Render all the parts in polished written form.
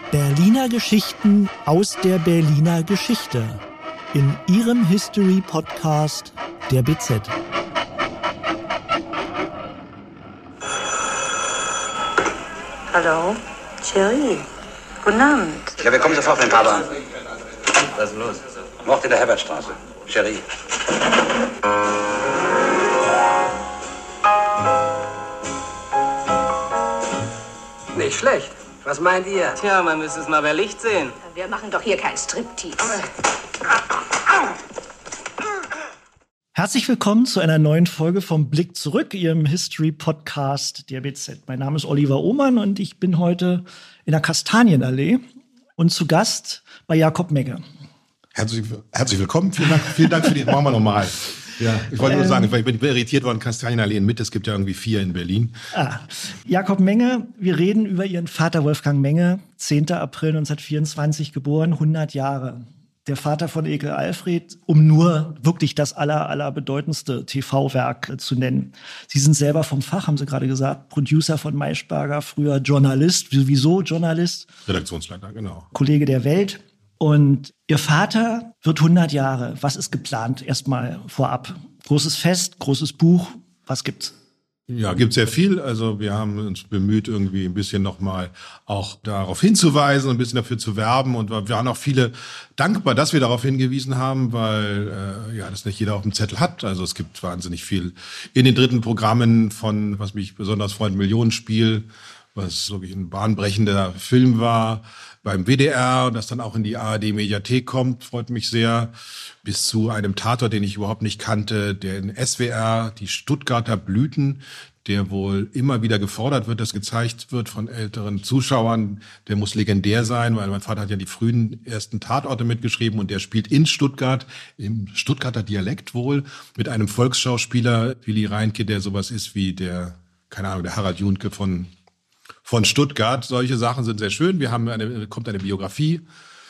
Berliner Geschichten aus der Berliner Geschichte. In Ihrem History-Podcast der BZ. Hallo, Cherie. Guten Abend. Ja, wir kommen sofort mit dem Papa. Was ist los? Mord in der Herbertstraße. Cherie. Nicht schlecht. Was meint ihr? Tja, man müsste es mal bei Licht sehen. Wir machen doch hier kein Striptease. Herzlich willkommen zu einer neuen Folge vom Blick zurück, Ihrem History-Podcast der BZ. Mein Name ist Oliver Ohmann und ich bin heute in der Kastanienallee und zu Gast bei Jakob Menge. Herzlich willkommen. Vielen Dank für die. Machen wir nochmal. Ja, ich wollte nur sagen, ich bin irritiert worden, Kastanienallee in Mitte, es gibt ja irgendwie 4 in Berlin. Jakob Menge, wir reden über Ihren Vater Wolfgang Menge, 10. April 1924 geboren, 100 Jahre. Der Vater von Ekel Alfred, um nur wirklich das allerbedeutendste TV-Werk zu nennen. Sie sind selber vom Fach, haben Sie gerade gesagt, Producer von Maischberger, früher Journalist, sowieso Journalist. Redaktionsleiter, genau. Kollege der Welt. Und Ihr Vater wird 100 Jahre. Was ist geplant? Erstmal vorab. Großes Fest, großes Buch. Was gibt's? Ja, gibt sehr viel. Also wir haben uns bemüht, irgendwie ein bisschen nochmal auch darauf hinzuweisen, ein bisschen dafür zu werben. Und wir waren auch viele dankbar, dass wir darauf hingewiesen haben, weil das nicht jeder auf dem Zettel hat. Also es gibt wahnsinnig viel in den dritten Programmen von, was mich besonders freut, Millionenspiel, was wirklich ein bahnbrechender Film war, beim WDR und das dann auch in die ARD-Mediathek kommt, freut mich sehr, bis zu einem Tatort, den ich überhaupt nicht kannte, der in SWR, die Stuttgarter Blüten, der wohl immer wieder gefordert wird, dass gezeigt wird von älteren Zuschauern. Der muss legendär sein, weil mein Vater hat ja die frühen ersten Tatorte mitgeschrieben und der spielt in Stuttgart, im Stuttgarter Dialekt wohl, mit einem Volksschauspieler, Willy Reinke, der sowas ist wie der Harald Juhnke von Stuttgart. Solche Sachen sind sehr schön. Kommt eine Biografie,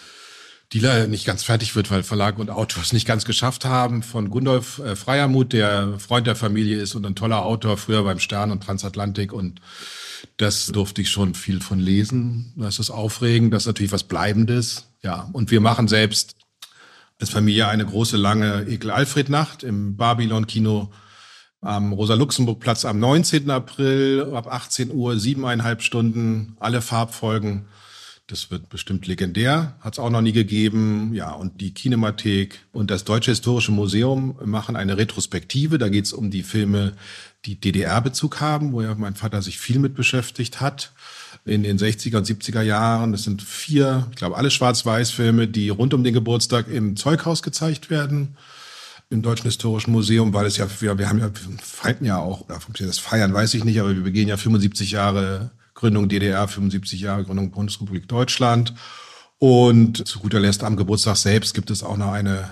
die leider nicht ganz fertig wird, weil Verlag und Autor es nicht ganz geschafft haben, von Gundolf Freiermuth, der Freund der Familie ist und ein toller Autor, früher beim Stern und Transatlantik. Und das durfte ich schon viel von lesen. Das ist aufregend, das ist natürlich was Bleibendes. Ja, und wir machen selbst als Familie eine große, lange Ekel-Alfred-Nacht im Babylon-Kino am Rosa-Luxemburg-Platz am 19. April ab 18 Uhr, 7,5 Stunden, alle Farbfolgen. Das wird bestimmt legendär, hat es auch noch nie gegeben. Ja, und die Kinemathek und das Deutsche Historische Museum machen eine Retrospektive. Da geht es um die Filme, die DDR-Bezug haben, wo ja mein Vater sich viel mit beschäftigt hat in den 60er und 70er Jahren. Das sind 4, ich glaube, alle Schwarz-Weiß-Filme, die rund um den Geburtstag im Zeughaus gezeigt werden. Im Deutschen Historischen Museum, weil es ja, wir feiern ja auch, das feiern weiß ich nicht, aber wir begehen ja 75 Jahre Gründung DDR, 75 Jahre Gründung Bundesrepublik Deutschland. Und zu guter Letzt am Geburtstag selbst gibt es auch noch eine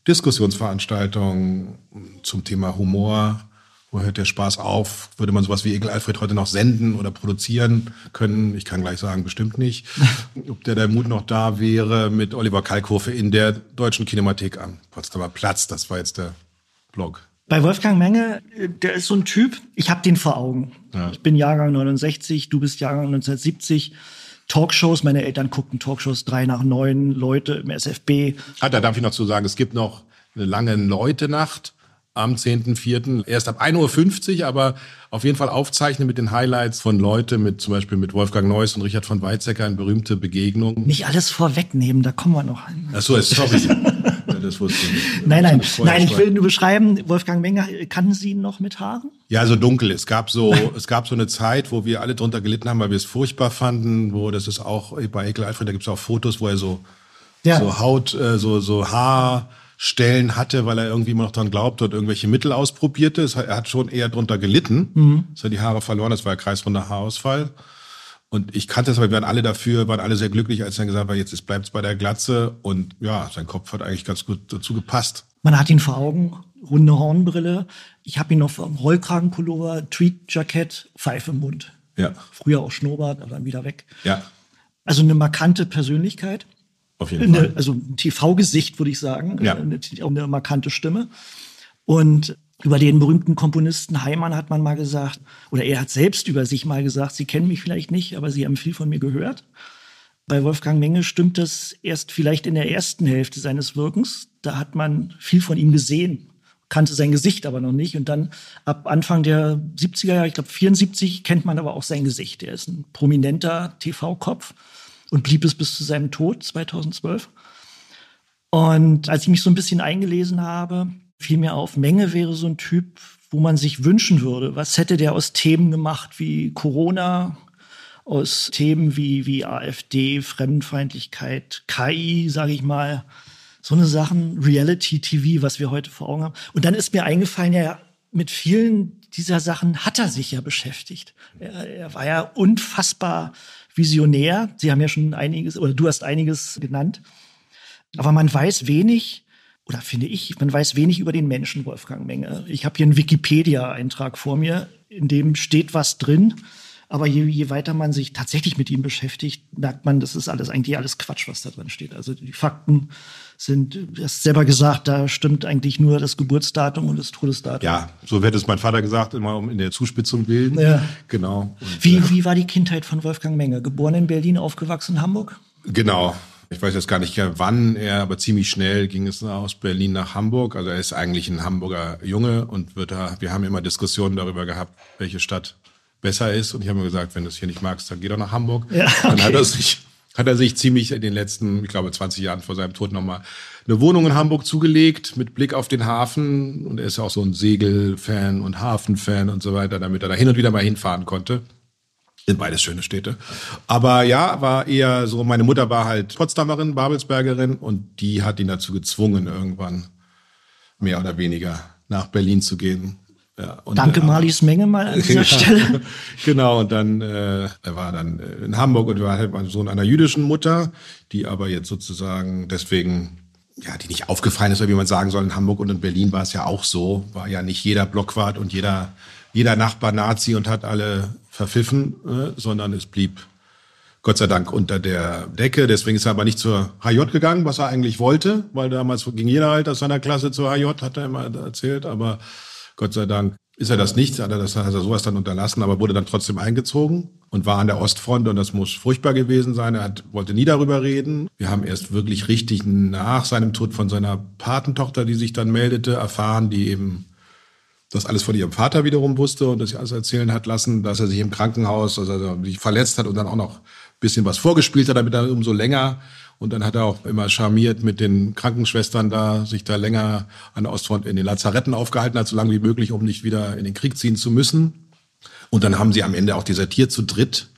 Diskussionsveranstaltung zum Thema Humor. Wo hört der Spaß auf? Würde man sowas wie Ekel Alfred heute noch senden oder produzieren können? Ich kann gleich sagen, bestimmt nicht. Ob der Mut noch da wäre, mit Oliver Kalkofe in der Deutschen Kinemathek am Potsdamer Platz. Das war jetzt der Blog. Bei Wolfgang Menge, der ist so ein Typ, ich habe den vor Augen. Ja. Ich bin Jahrgang 69, du bist Jahrgang 1970. Talkshows, meine Eltern guckten Talkshows 3 nach 9, Leute im SFB. Da darf ich noch zu sagen, es gibt noch eine lange Leute-Nacht am 10.04. Erst ab 1.50 Uhr, aber auf jeden Fall aufzeichnen mit den Highlights von Leute, zum Beispiel mit Wolfgang Neuss und Richard von Weizsäcker, eine berühmte Begegnung. Nicht alles vorwegnehmen, da kommen wir noch hin. Ach so, sorry. Das wusste ich nicht. Nein, ich will nur beschreiben, Wolfgang Menge, kannten Sie ihn noch mit Haaren? Ja, so dunkel. Es gab so eine Zeit, wo wir alle drunter gelitten haben, weil wir es furchtbar fanden, das ist auch bei Ekel Alfred, da gibt es auch Fotos, wo er so Haut, so Haarstellen hatte, weil er irgendwie immer noch dran glaubte und irgendwelche Mittel ausprobierte. Er hat schon eher drunter gelitten. Dass er die Haare verloren, das war ein kreisrunder Haarausfall. Und ich kannte es, aber wir waren alle dafür, waren alle sehr glücklich, als er gesagt hat, jetzt bleibt's bei der Glatze. Und ja, sein Kopf hat eigentlich ganz gut dazu gepasst. Man hat ihn vor Augen, runde Hornbrille. Ich habe ihn noch vom Rollkragenpullover, Tweed-Jackett, Pfeife im Mund. Ja. Früher auch Schnurrbart, aber dann wieder weg. Ja. Also eine markante Persönlichkeit. Auf jeden Fall. Also ein TV-Gesicht, würde ich sagen. Ja. Eine markante Stimme. Und über den berühmten Komponisten Heimann hat man mal gesagt, oder er hat selbst über sich mal gesagt, Sie kennen mich vielleicht nicht, aber Sie haben viel von mir gehört. Bei Wolfgang Menge stimmt das erst vielleicht in der ersten Hälfte seines Wirkens. Da hat man viel von ihm gesehen, kannte sein Gesicht aber noch nicht. Und dann ab Anfang der 70er Jahre, ich glaube 74, kennt man aber auch sein Gesicht. Er ist ein prominenter TV-Kopf und blieb es bis zu seinem Tod 2012. Und als ich mich so ein bisschen eingelesen habe, fiel mir auf, Menge wäre so ein Typ, wo man sich wünschen würde. Was hätte der aus Themen gemacht wie Corona, aus Themen wie AfD, Fremdenfeindlichkeit, KI, sage ich mal, so eine Sachen, Reality-TV, was wir heute vor Augen haben. Und dann ist mir eingefallen, ja, mit vielen dieser Sachen hat er sich ja beschäftigt. Er war ja unfassbar visionär. Sie haben ja schon einiges, oder du hast einiges genannt. Aber man weiß wenig, oder finde ich, man weiß wenig über den Menschen Wolfgang Menge. Ich habe hier einen Wikipedia-Eintrag vor mir, in dem steht was drin. Aber je weiter man sich tatsächlich mit ihm beschäftigt, merkt man, das ist eigentlich alles Quatsch, was da drin steht. Also die Fakten sind, du hast selber gesagt, da stimmt eigentlich nur das Geburtsdatum und das Todesdatum. Ja, so wird es mein Vater gesagt, immer um in der Zuspitzung bilden. Ja. Genau. Und, wie war die Kindheit von Wolfgang Menge? Geboren in Berlin, aufgewachsen in Hamburg? Genau. Ich weiß jetzt gar nicht wann aber ziemlich schnell ging es aus Berlin nach Hamburg. Also er ist eigentlich ein Hamburger Junge und wir haben immer Diskussionen darüber gehabt, welche Stadt besser ist. Und ich habe mir gesagt, wenn du es hier nicht magst, dann geh doch nach Hamburg. Ja, okay. Dann hat er sich ziemlich in den letzten, ich glaube 20 Jahren vor seinem Tod nochmal eine Wohnung in Hamburg zugelegt mit Blick auf den Hafen. Und er ist ja auch so ein Segelfan und Hafenfan und so weiter, damit er da hin und wieder mal hinfahren konnte. Sind beides schöne Städte. Aber ja, war eher so, meine Mutter war halt Potsdamerin, Babelsbergerin und die hat ihn dazu gezwungen, irgendwann mehr oder weniger nach Berlin zu gehen. Ja, und danke Marlies Menge mal an dieser Stelle. Genau, und dann er war dann in Hamburg und war halt Sohn einer jüdischen Mutter, die aber jetzt sozusagen deswegen, ja, die nicht aufgefallen ist, oder wie man sagen soll, in Hamburg und in Berlin war es ja auch so, war ja nicht jeder Blockwart und jeder Nachbar Nazi und hat alle verpfiffen, sondern es blieb Gott sei Dank unter der Decke. Deswegen ist er aber nicht zur HJ gegangen, was er eigentlich wollte, weil damals ging jeder halt aus seiner Klasse zur HJ, hat er immer erzählt, aber Gott sei Dank ist er das nicht, hat er sowas dann unterlassen, aber wurde dann trotzdem eingezogen und war an der Ostfront und das muss furchtbar gewesen sein. Wollte nie darüber reden. Wir haben erst wirklich richtig nach seinem Tod von seiner Patentochter, die sich dann meldete, erfahren, die eben das alles von ihrem Vater wiederum wusste und das alles erzählen hat lassen, dass er sich im Krankenhaus, also er sich verletzt hat und dann auch noch ein bisschen was vorgespielt hat, damit er umso länger. Und dann hat er auch immer charmiert mit den Krankenschwestern da, sich da länger an der Ostfront in den Lazaretten aufgehalten hat, so lange wie möglich, um nicht wieder in den Krieg ziehen zu müssen. Und dann haben sie am Ende auch desertiert zu dritt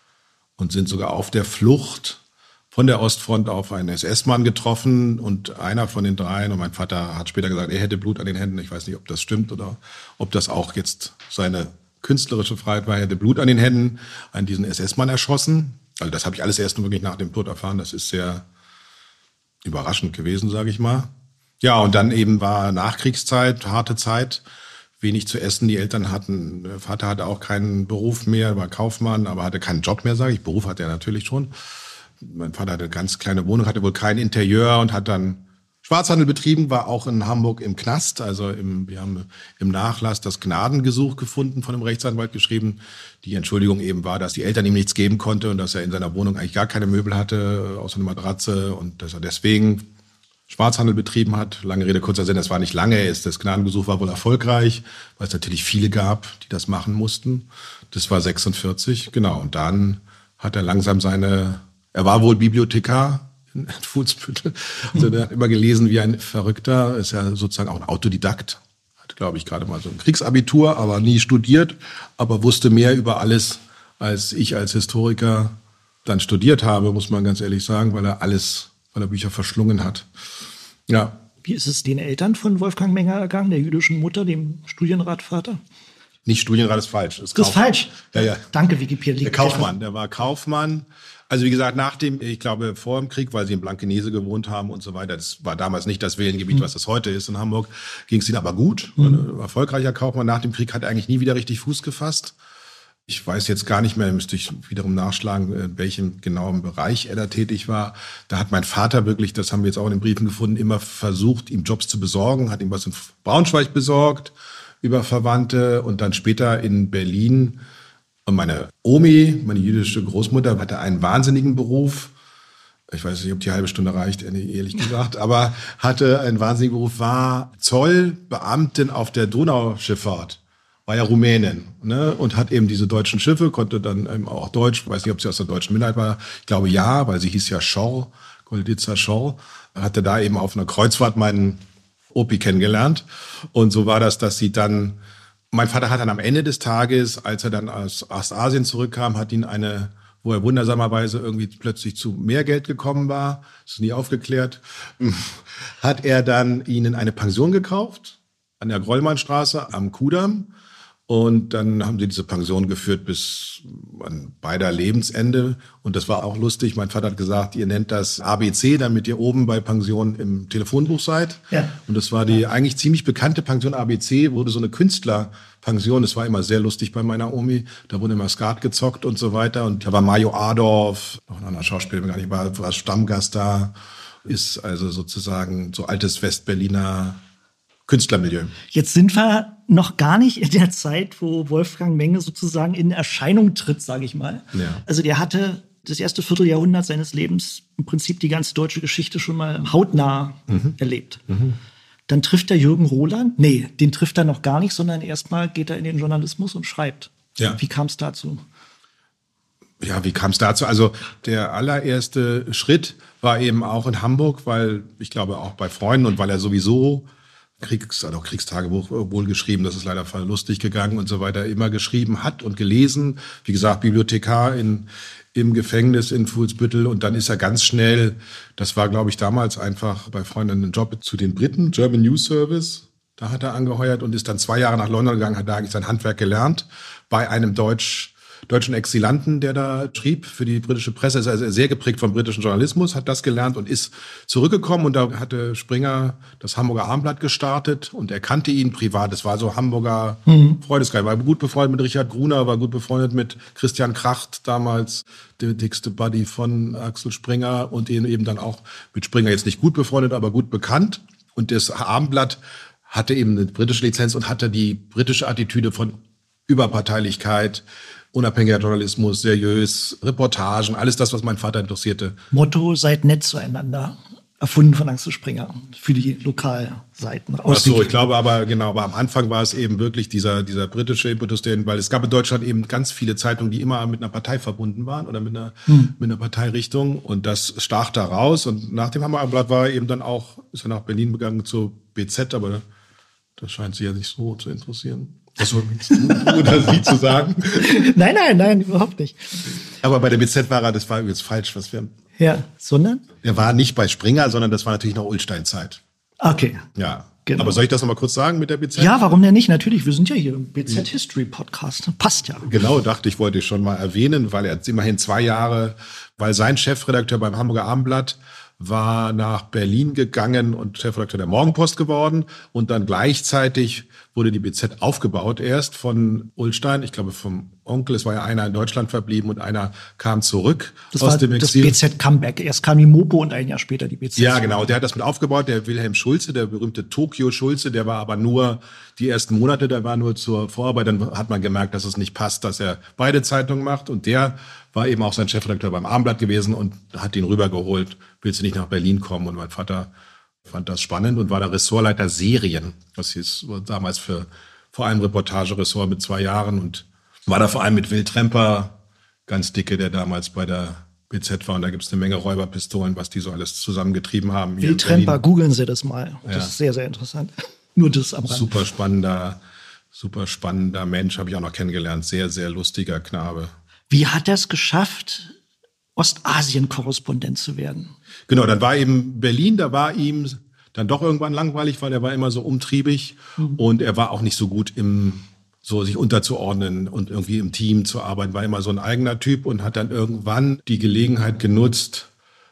und sind sogar auf der Flucht von der Ostfront auf einen SS-Mann getroffen und einer von den dreien, und mein Vater hat später gesagt, er hätte Blut an den Händen. Ich weiß nicht, ob das stimmt oder ob das auch jetzt seine künstlerische Freiheit war. Er hätte Blut an den Händen, an diesen SS-Mann erschossen. Also das habe ich alles erst wirklich nach dem Tod erfahren. Das ist sehr überraschend gewesen, sage ich mal. Ja, und dann eben war Nachkriegszeit, harte Zeit, wenig zu essen. Die Eltern hatten, der Vater hatte auch keinen Beruf mehr, war Kaufmann, aber hatte keinen Job mehr, sage ich. Beruf hatte er natürlich schon. Mein Vater hatte eine ganz kleine Wohnung, hatte wohl kein Interieur und hat dann Schwarzhandel betrieben, war auch in Hamburg im Knast. Also wir haben im Nachlass das Gnadengesuch gefunden, von einem Rechtsanwalt geschrieben. Die Entschuldigung eben war, dass die Eltern ihm nichts geben konnte und dass er in seiner Wohnung eigentlich gar keine Möbel hatte, außer eine Matratze, und dass er deswegen Schwarzhandel betrieben hat. Lange Rede, kurzer Sinn, das war nicht lange. Das Gnadengesuch war wohl erfolgreich, weil es natürlich viele gab, die das machen mussten. Das war 46, genau. Und dann hat er langsam er war wohl Bibliothekar in Fuhlsbüttel. Also der hat immer gelesen wie ein Verrückter, ist ja sozusagen auch ein Autodidakt. Hat, glaube ich, gerade mal so ein Kriegsabitur, aber nie studiert, aber wusste mehr über alles, als ich als Historiker dann studiert habe, muss man ganz ehrlich sagen, weil er Bücher verschlungen hat. Ja. Wie ist es den Eltern von Wolfgang Menge ergangen, der jüdischen Mutter, dem Studienratvater? Nicht Studienrat ist falsch. Das ist falsch? Ja. Danke, Wikipedia. Der war Kaufmann. Also wie gesagt, ich glaube vor dem Krieg, weil sie in Blankenese gewohnt haben und so weiter, das war damals nicht das Wählengebiet, was das heute ist in Hamburg, ging es ihnen aber gut. Ein erfolgreicher Kaufmann. Nach dem Krieg hat er eigentlich nie wieder richtig Fuß gefasst. Ich weiß jetzt gar nicht mehr, müsste ich wiederum nachschlagen, in welchem genauen Bereich er da tätig war. Da hat mein Vater wirklich, das haben wir jetzt auch in den Briefen gefunden, immer versucht, ihm Jobs zu besorgen, hat ihm was in Braunschweig besorgt über Verwandte und dann später in Berlin. Und meine Omi, meine jüdische Großmutter, hatte einen wahnsinnigen Beruf. ich weiß nicht, ob die halbe Stunde reicht, ehrlich gesagt, aber hatte einen wahnsinnigen Beruf, war Zollbeamtin auf der Donauschifffahrt. War ja Rumänin, ne? Und hat eben diese deutschen Schiffe, konnte dann eben auch Deutsch, weiß nicht, ob sie aus der deutschen Minderheit war, ich glaube ja, weil sie hieß ja Schorr, Goldica Schorr, hatte da eben auf einer Kreuzfahrt meinen Opi kennengelernt. Und so war das, dass sie dann, mein Vater hat dann am Ende des Tages, als er dann aus Ostasien zurückkam, hat ihn wo er wundersamerweise irgendwie plötzlich zu mehr Geld gekommen war, ist nie aufgeklärt, hat er dann ihnen eine Pension gekauft an der Grollmannstraße am Kudamm. Und dann haben sie diese Pension geführt bis an beider Lebensende. Und das war auch lustig. Mein Vater hat gesagt, ihr nennt das ABC, damit ihr oben bei Pension im Telefonbuch seid. Ja. Und das war die eigentlich ziemlich bekannte Pension ABC, wurde so eine Künstlerpension. Das war immer sehr lustig bei meiner Omi. Da wurde immer Skat gezockt und so weiter. Und da war Mario Adorf, noch ein anderer Schauspieler, gar nicht war Stammgast da. Ist also sozusagen so altes Westberliner Künstlermilieu. Jetzt sind wir noch gar nicht in der Zeit, wo Wolfgang Menge sozusagen in Erscheinung tritt, sage ich mal. Ja. Also der hatte das erste Vierteljahrhundert seines Lebens im Prinzip die ganze deutsche Geschichte schon mal hautnah erlebt. Dann trifft er Jürgen Roland. Nee, den trifft er noch gar nicht, sondern erstmal geht er in den Journalismus und schreibt. Ja. Wie kam es dazu? Ja, wie kam es dazu? Also der allererste Schritt war eben auch in Hamburg, weil ich glaube auch bei Freunden und weil er sowieso Kriegstagebuch wohl geschrieben, das ist leider verlustig gegangen und so weiter, immer geschrieben hat und gelesen. Wie gesagt, Bibliothekar im Gefängnis in Fuhlsbüttel und dann ist er ganz schnell, das war glaube ich damals einfach bei Freunden ein Job zu den Briten, German News Service, da hat er angeheuert und ist dann 2 Jahre nach London gegangen, hat da eigentlich sein Handwerk gelernt bei einem deutschen Exilanten, der da schrieb für die britische Presse, ist also sehr geprägt vom britischen Journalismus, hat das gelernt und ist zurückgekommen und da hatte Springer das Hamburger Abendblatt gestartet und er kannte ihn privat, das war so Hamburger Freundeskreis, war gut befreundet mit Richard Gruner, war gut befreundet mit Christian Kracht, damals der dickste Buddy von Axel Springer und eben dann auch mit Springer jetzt nicht gut befreundet, aber gut bekannt und das Abendblatt hatte eben eine britische Lizenz und hatte die britische Attitüde von Überparteilichkeit, unabhängiger Journalismus, seriös, Reportagen, alles das, was mein Vater interessierte. Motto, seid nett zueinander. Erfunden von Axel Springer für die Lokalseiten. Ach so, ich glaube aber am Anfang war es eben wirklich dieser britische Impetus, weil es gab in Deutschland eben ganz viele Zeitungen, die immer mit einer Partei verbunden waren oder mit einer Parteirichtung und das stach da raus und nach dem Hamburger Abendblatt ist er nach Berlin gegangen zur BZ, aber das scheint sie ja nicht so zu interessieren. Was willst du oder sie zu sagen? Nein, überhaupt nicht. Aber bei der BZ das war jetzt falsch, was wir... Ja, sondern? Er war nicht bei Springer, sondern das war natürlich noch Ullstein-Zeit. Okay. Ja, genau. Aber soll ich das nochmal kurz sagen mit der BZ? Ja, warum denn nicht? Natürlich, wir sind ja hier im BZ-History-Podcast. Passt ja. Genau, wollte ich schon mal erwähnen, weil er hat immerhin 2 Jahre, weil sein Chefredakteur beim Hamburger Abendblatt war nach Berlin gegangen und Chefredakteur der Morgenpost geworden und dann gleichzeitig wurde die BZ aufgebaut, erst von Ullstein, ich glaube vom Onkel, es war ja einer in Deutschland verblieben und einer kam zurück aus dem Exil. Das BZ-Comeback, erst kam die Mopo und ein Jahr später die BZ. Ja, genau, der hat das mit aufgebaut, der Wilhelm Schulze, der berühmte Tokio Schulze, der war aber nur die ersten Monate, der war nur zur Vorarbeit, dann hat man gemerkt, dass es nicht passt, dass er beide Zeitungen macht und der war eben auch sein Chefredakteur beim Abendblatt gewesen und hat ihn rübergeholt, willst du nicht nach Berlin kommen? Und mein Vater fand das spannend und war der Ressortleiter Serien. Das hieß damals vor allem Reportageressort mit 2 Jahren und war da vor allem mit Will Tremper, ganz dicke, der damals bei der BZ war. Und da gibt es eine Menge Räuberpistolen, was die so alles zusammengetrieben haben. Will Tremper, googeln Sie das mal. Das ist sehr, sehr interessant. Nur das am Rand. Super spannender Mensch, habe ich auch noch kennengelernt. Sehr, sehr lustiger Knabe. Wie hat er es geschafft, Ostasien-Korrespondent zu werden? Genau, dann war eben Berlin, da war ihm dann doch irgendwann langweilig, weil er war immer so umtriebig und er war auch nicht so gut so sich unterzuordnen und irgendwie im Team zu arbeiten, war immer so ein eigener Typ und hat dann irgendwann die Gelegenheit genutzt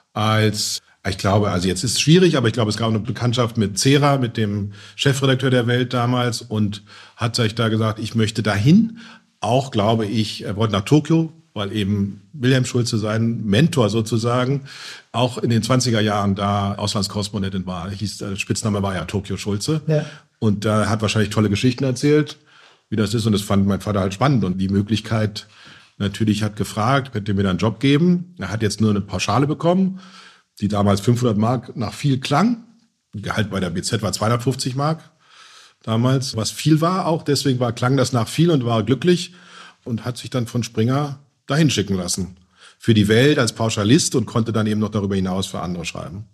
ich glaube, also jetzt ist es schwierig, aber ich glaube, es gab eine Bekanntschaft mit Zehrer, mit dem Chefredakteur der Welt damals und hat sich da gesagt, ich möchte dahin. Auch, glaube ich, er wollte nach Tokio, weil eben Wilhelm Schulze, sein Mentor sozusagen, auch in den 20er Jahren da Auslandskorrespondentin war. Der Spitzname war ja Tokio Schulze. Ja. Und da hat wahrscheinlich tolle Geschichten erzählt, wie das ist. Und das fand mein Vater halt spannend. Und die Möglichkeit, natürlich hat gefragt, könnt ihr mir da einen Job geben? Er hat jetzt nur eine Pauschale bekommen, die damals 500 Mark nach viel klang. Gehalt bei der BZ war 250 Mark damals, was viel war auch. Deswegen klang das nach viel und war glücklich und hat sich dann von Springer dahin schicken lassen. Für die Welt als Pauschalist und konnte dann eben noch darüber hinaus für andere schreiben.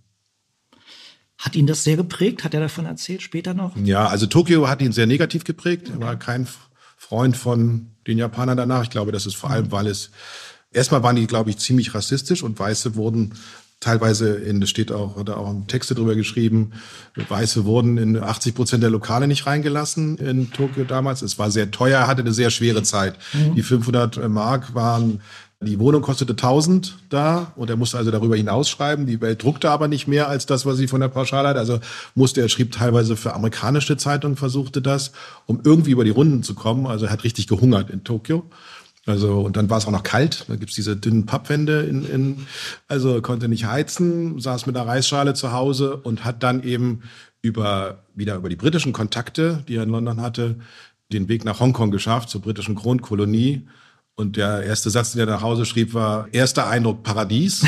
Hat ihn das sehr geprägt? Hat er davon erzählt später noch? Ja, also Tokio hat ihn sehr negativ geprägt. Er war kein Freund von den Japanern danach. Ich glaube, das ist vor allem, weil erstmal waren die, glaube ich, ziemlich rassistisch und Weiße wurden teilweise, das steht auch, da auch Texte drüber geschrieben, Weiße wurden in 80% der Lokale nicht reingelassen in Tokio damals. Es war sehr teuer, hatte eine sehr schwere Zeit. Die 500 Mark waren, die Wohnung kostete 1000 da und er musste also darüber hinausschreiben. Die Welt druckte aber nicht mehr als das, was sie von der Pauschale hat. Also er schrieb teilweise für amerikanische Zeitungen, versuchte das, um irgendwie über die Runden zu kommen. Also er hat richtig gehungert in Tokio. Also, und dann war es auch noch kalt. Da gibt's diese dünnen Pappwände also konnte nicht heizen, saß mit einer Reisschale zu Hause und hat dann eben wieder über die britischen Kontakte, die er in London hatte, den Weg nach Hongkong geschafft, zur britischen Kronkolonie. Und der erste Satz, den er nach Hause schrieb, war: erster Eindruck Paradies.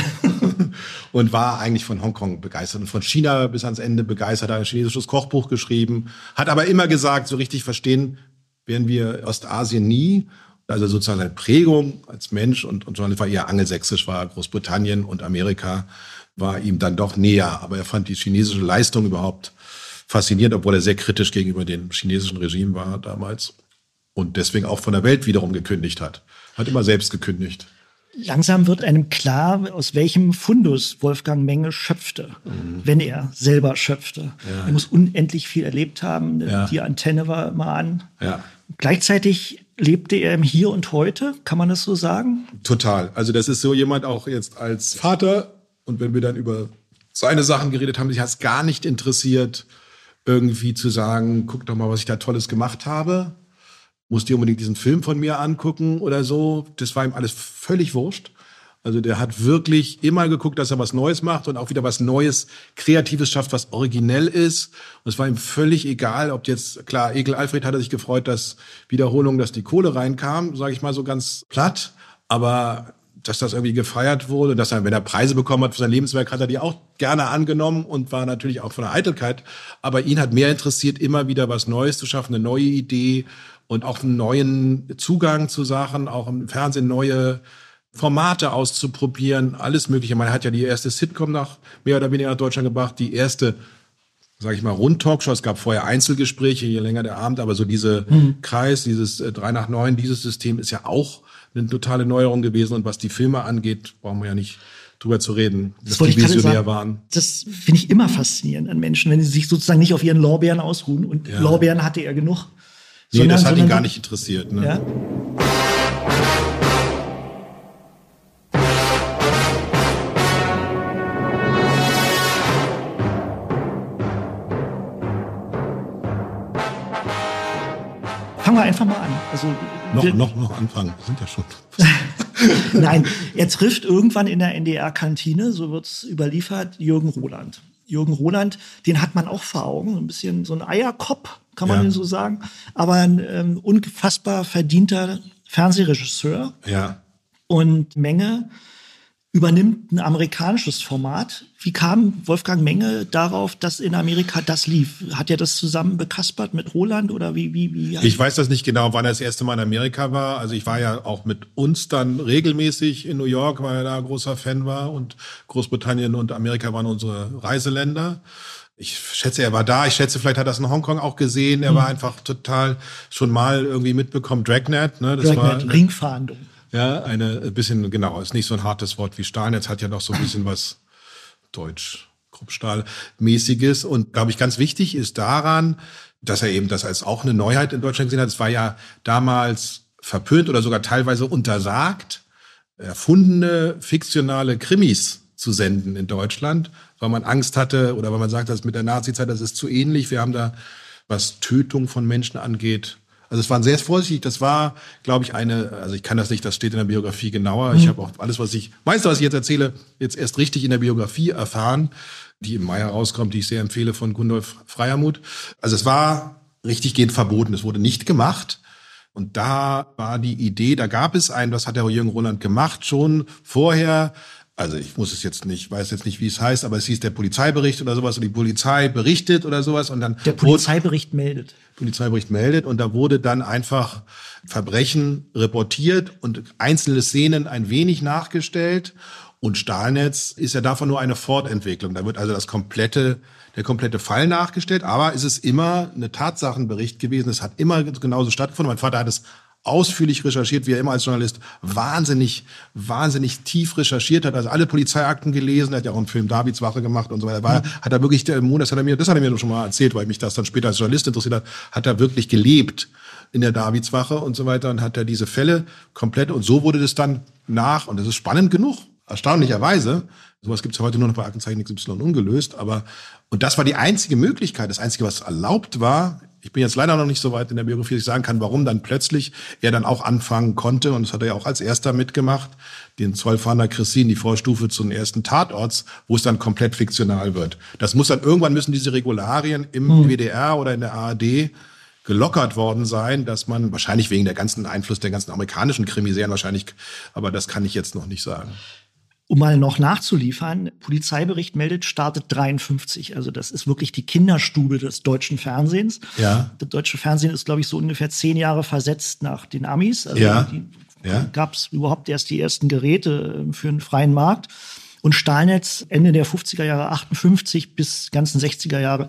Und war eigentlich von Hongkong begeistert und von China bis ans Ende begeistert. Hat ein chinesisches Kochbuch geschrieben, hat aber immer gesagt, so richtig verstehen werden wir Ostasien nie. Also sozusagen seine Prägung als Mensch und Journalist war eher angelsächsisch, war Großbritannien und Amerika war ihm dann doch näher. Aber er fand die chinesische Leistung überhaupt faszinierend, obwohl er sehr kritisch gegenüber dem chinesischen Regime war damals. Und deswegen auch von der Welt wiederum gekündigt hat. Hat immer selbst gekündigt. Langsam wird einem klar, aus welchem Fundus Wolfgang Menge schöpfte, wenn er selber schöpfte. Ja. Er muss unendlich viel erlebt haben. Ja. Die Antenne war immer an. Ja. Gleichzeitig lebte er im Hier und Heute, kann man das so sagen? Total. Also das ist so jemand auch jetzt als Vater. Und wenn wir dann über seine Sachen geredet haben, sich hat es gar nicht interessiert, irgendwie zu sagen, guck doch mal, was ich da Tolles gemacht habe. Musst dir unbedingt diesen Film von mir angucken oder so. Das war ihm alles völlig wurscht. Also der hat wirklich immer geguckt, dass er was Neues macht und auch wieder was Neues, Kreatives schafft, was originell ist. Und es war ihm völlig egal, ob jetzt, klar, Ekel Alfred hatte sich gefreut, dass die Kohle reinkam, sage ich mal so ganz platt. Aber dass das irgendwie gefeiert wurde, dass er, wenn er Preise bekommen hat für sein Lebenswerk, hat er die auch gerne angenommen und war natürlich auch von der Eitelkeit. Aber ihn hat mehr interessiert, immer wieder was Neues zu schaffen, eine neue Idee und auch einen neuen Zugang zu Sachen, auch im Fernsehen neue Formate auszuprobieren, alles Mögliche. Man hat ja die erste Sitcom mehr oder weniger nach Deutschland gebracht, die erste, sage ich mal, Rundtalkshow. Es gab vorher Einzelgespräche, je länger der Abend, aber so diese Kreis, dieses 3 nach 9, dieses System ist ja auch eine totale Neuerung gewesen. Und was die Filme angeht, brauchen wir ja nicht drüber zu reden, dass die visionär waren. Das finde ich immer faszinierend an Menschen, wenn sie sich sozusagen nicht auf ihren Lorbeeren ausruhen. Und Lorbeeren hatte er genug. Nee, das hat ihn gar nicht interessiert. Ne? Ja? Fangen wir einfach mal an. Also, noch anfangen. Wir sind ja schon. Nein, er trifft irgendwann in der NDR-Kantine, so wird's überliefert, Jürgen Roland. Jürgen Roland, den hat man auch vor Augen, ein bisschen so ein Eierkopf, kann man den so sagen, aber ein unfassbar verdienter Fernsehregisseur. Ja. Und Menge übernimmt ein amerikanisches Format. Wie kam Wolfgang Menge darauf, dass in Amerika das lief? Hat er das zusammen bekaspert mit Roland oder wie? Ich weiß das nicht genau, wann er das erste Mal in Amerika war. Also ich war ja auch mit uns dann regelmäßig in New York, weil er da großer Fan war und Großbritannien und Amerika waren unsere Reiseländer. Ich schätze, er war da. Ich schätze, vielleicht hat er das in Hongkong auch gesehen. Er war einfach total schon mal irgendwie mitbekommen. Dragnet, ne? Das Dragnet, war Ringfahndung. Ja, ein bisschen, genau, ist nicht so ein hartes Wort wie Stahlnetz, hat ja noch so ein bisschen was Deutsch-Kruppstahl-mäßiges. Und, glaube ich, ganz wichtig ist daran, dass er eben das als auch eine Neuheit in Deutschland gesehen hat. Es war ja damals verpönt oder sogar teilweise untersagt, erfundene, fiktionale Krimis zu senden in Deutschland, weil man Angst hatte oder weil man sagt, das mit der Nazizeit, das ist zu ähnlich. Wir haben da, was Tötung von Menschen angeht, also es waren sehr vorsichtig. Das war, glaube ich, also ich kann das nicht, das steht in der Biografie genauer. Ich habe auch alles, meiste, was ich jetzt erzähle, jetzt erst richtig in der Biografie erfahren, die im Mai herauskommt, die ich sehr empfehle, von Gundolf Freiermuth. Also es war richtiggehend verboten. Es wurde nicht gemacht. Und da war die Idee, da gab es einen, das hat der Jürgen Roland gemacht, schon vorher. Also ich weiß jetzt nicht, wie es heißt, aber es hieß der Polizeibericht oder sowas und die Polizei berichtet oder sowas und dann der Polizeibericht meldet. Polizeibericht meldet und da wurde dann einfach Verbrechen reportiert und einzelne Szenen ein wenig nachgestellt und Stahlnetz ist ja davon nur eine Fortentwicklung. Da wird also der komplette Fall nachgestellt, aber es ist immer eine Tatsachenbericht gewesen. Es hat immer genauso stattgefunden. Mein Vater hat es ausführlich recherchiert, wie er immer als Journalist wahnsinnig tief recherchiert hat, also alle Polizeiakten gelesen, er hat ja auch einen Film Davidswache gemacht und so weiter, hat er wirklich, das hat er mir schon mal erzählt, weil mich das dann später als Journalist interessiert hat er wirklich gelebt in der Davidswache und so weiter und hat er diese Fälle komplett und so wurde das dann und das ist spannend genug, erstaunlicherweise. Sowas gibt es ja heute nur noch bei Aktenzeichen XY ungelöst, und das war die einzige Möglichkeit, das Einzige, was erlaubt war. Ich bin jetzt leider noch nicht so weit in der Biografie, dass ich sagen kann, warum dann plötzlich er dann auch anfangen konnte. Und das hat er ja auch als erster mitgemacht, den Zollfahnder Cressin, die Vorstufe zum ersten Tatorts, wo es dann komplett fiktional wird. Irgendwann müssen diese Regularien im WDR oder in der ARD gelockert worden sein, dass man wahrscheinlich wegen der ganzen Einfluss der ganzen amerikanischen Krimiserien aber das kann ich jetzt noch nicht sagen. Um mal noch nachzuliefern, Polizeibericht meldet, startet 53. Also das ist wirklich die Kinderstube des deutschen Fernsehens. Ja. Das deutsche Fernsehen ist, glaube ich, so ungefähr 10 Jahre versetzt nach den Amis. Also gab es überhaupt erst die ersten Geräte für einen freien Markt. Und Stahlnetz Ende der 50er Jahre, 58 bis ganzen 60er Jahre,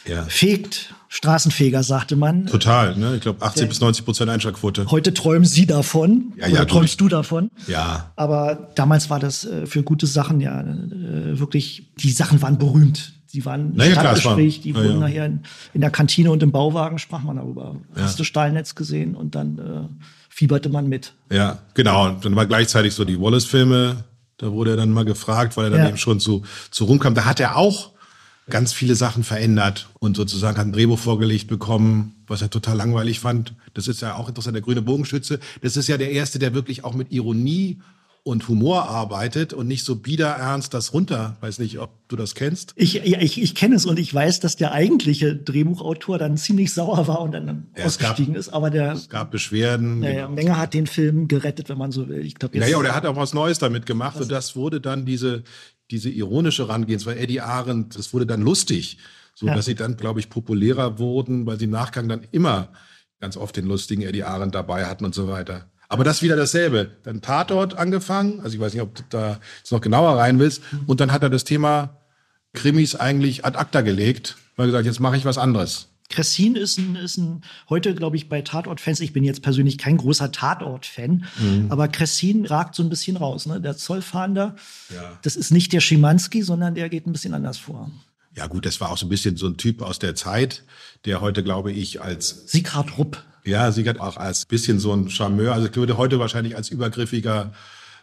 fegt, Straßenfeger, sagte man. Total, ne? Ich glaube 80-90% Einschlagquote. Heute träumen Sie davon. Oder träumst du davon? Ja. Aber damals war das für gute Sachen wirklich, die Sachen waren berühmt. Die waren Stadtgespräch, die wurden nachher in der Kantine und im Bauwagen sprach man darüber. Hast du Stahlnetz gesehen? Und dann fieberte man mit. Ja, genau. Und dann war gleichzeitig so die Wallace-Filme, da wurde er dann mal gefragt, weil er dann eben schon zu Ruhm kam. Da hat er auch ganz viele Sachen verändert und sozusagen hat ein Drehbuch vorgelegt bekommen, was er total langweilig fand. Das ist ja auch interessant, der grüne Bogenschütze. Das ist ja der Erste, der wirklich auch mit Ironie und Humor arbeitet und nicht so biederernst das runter. Weiß nicht, ob du das kennst. Ich kenne es und ich weiß, dass der eigentliche Drehbuchautor dann ziemlich sauer war und dann ausgestiegen ist. Aber es gab Beschwerden. Menger hat den Film gerettet, wenn man so will. Ich glaub, und er hat auch was Neues damit gemacht und das wurde dann diese ironische Herangehensweise, Eddie Arendt, das wurde dann lustig, so dass sie dann, glaube ich, populärer wurden, weil sie im Nachgang dann immer ganz oft den lustigen Eddie Arendt dabei hatten und so weiter. Aber das wieder dasselbe. Dann Tatort angefangen, also ich weiß nicht, ob du da jetzt noch genauer rein willst, und dann hat er das Thema Krimis eigentlich ad acta gelegt, weil er gesagt, jetzt mache ich was anderes. Cressin ist ein heute, glaube ich, bei Tatort-Fans, ich bin jetzt persönlich kein großer Tatort-Fan, aber Cressin ragt so ein bisschen raus. Ne? Der Zollfahnder, das ist nicht der Schimanski, sondern der geht ein bisschen anders vor. Ja gut, das war auch so ein bisschen so ein Typ aus der Zeit, der heute, glaube ich, als Sieghard Rupp. Ja, Sieghard auch als bisschen so ein Charmeur, also würde heute wahrscheinlich als übergriffiger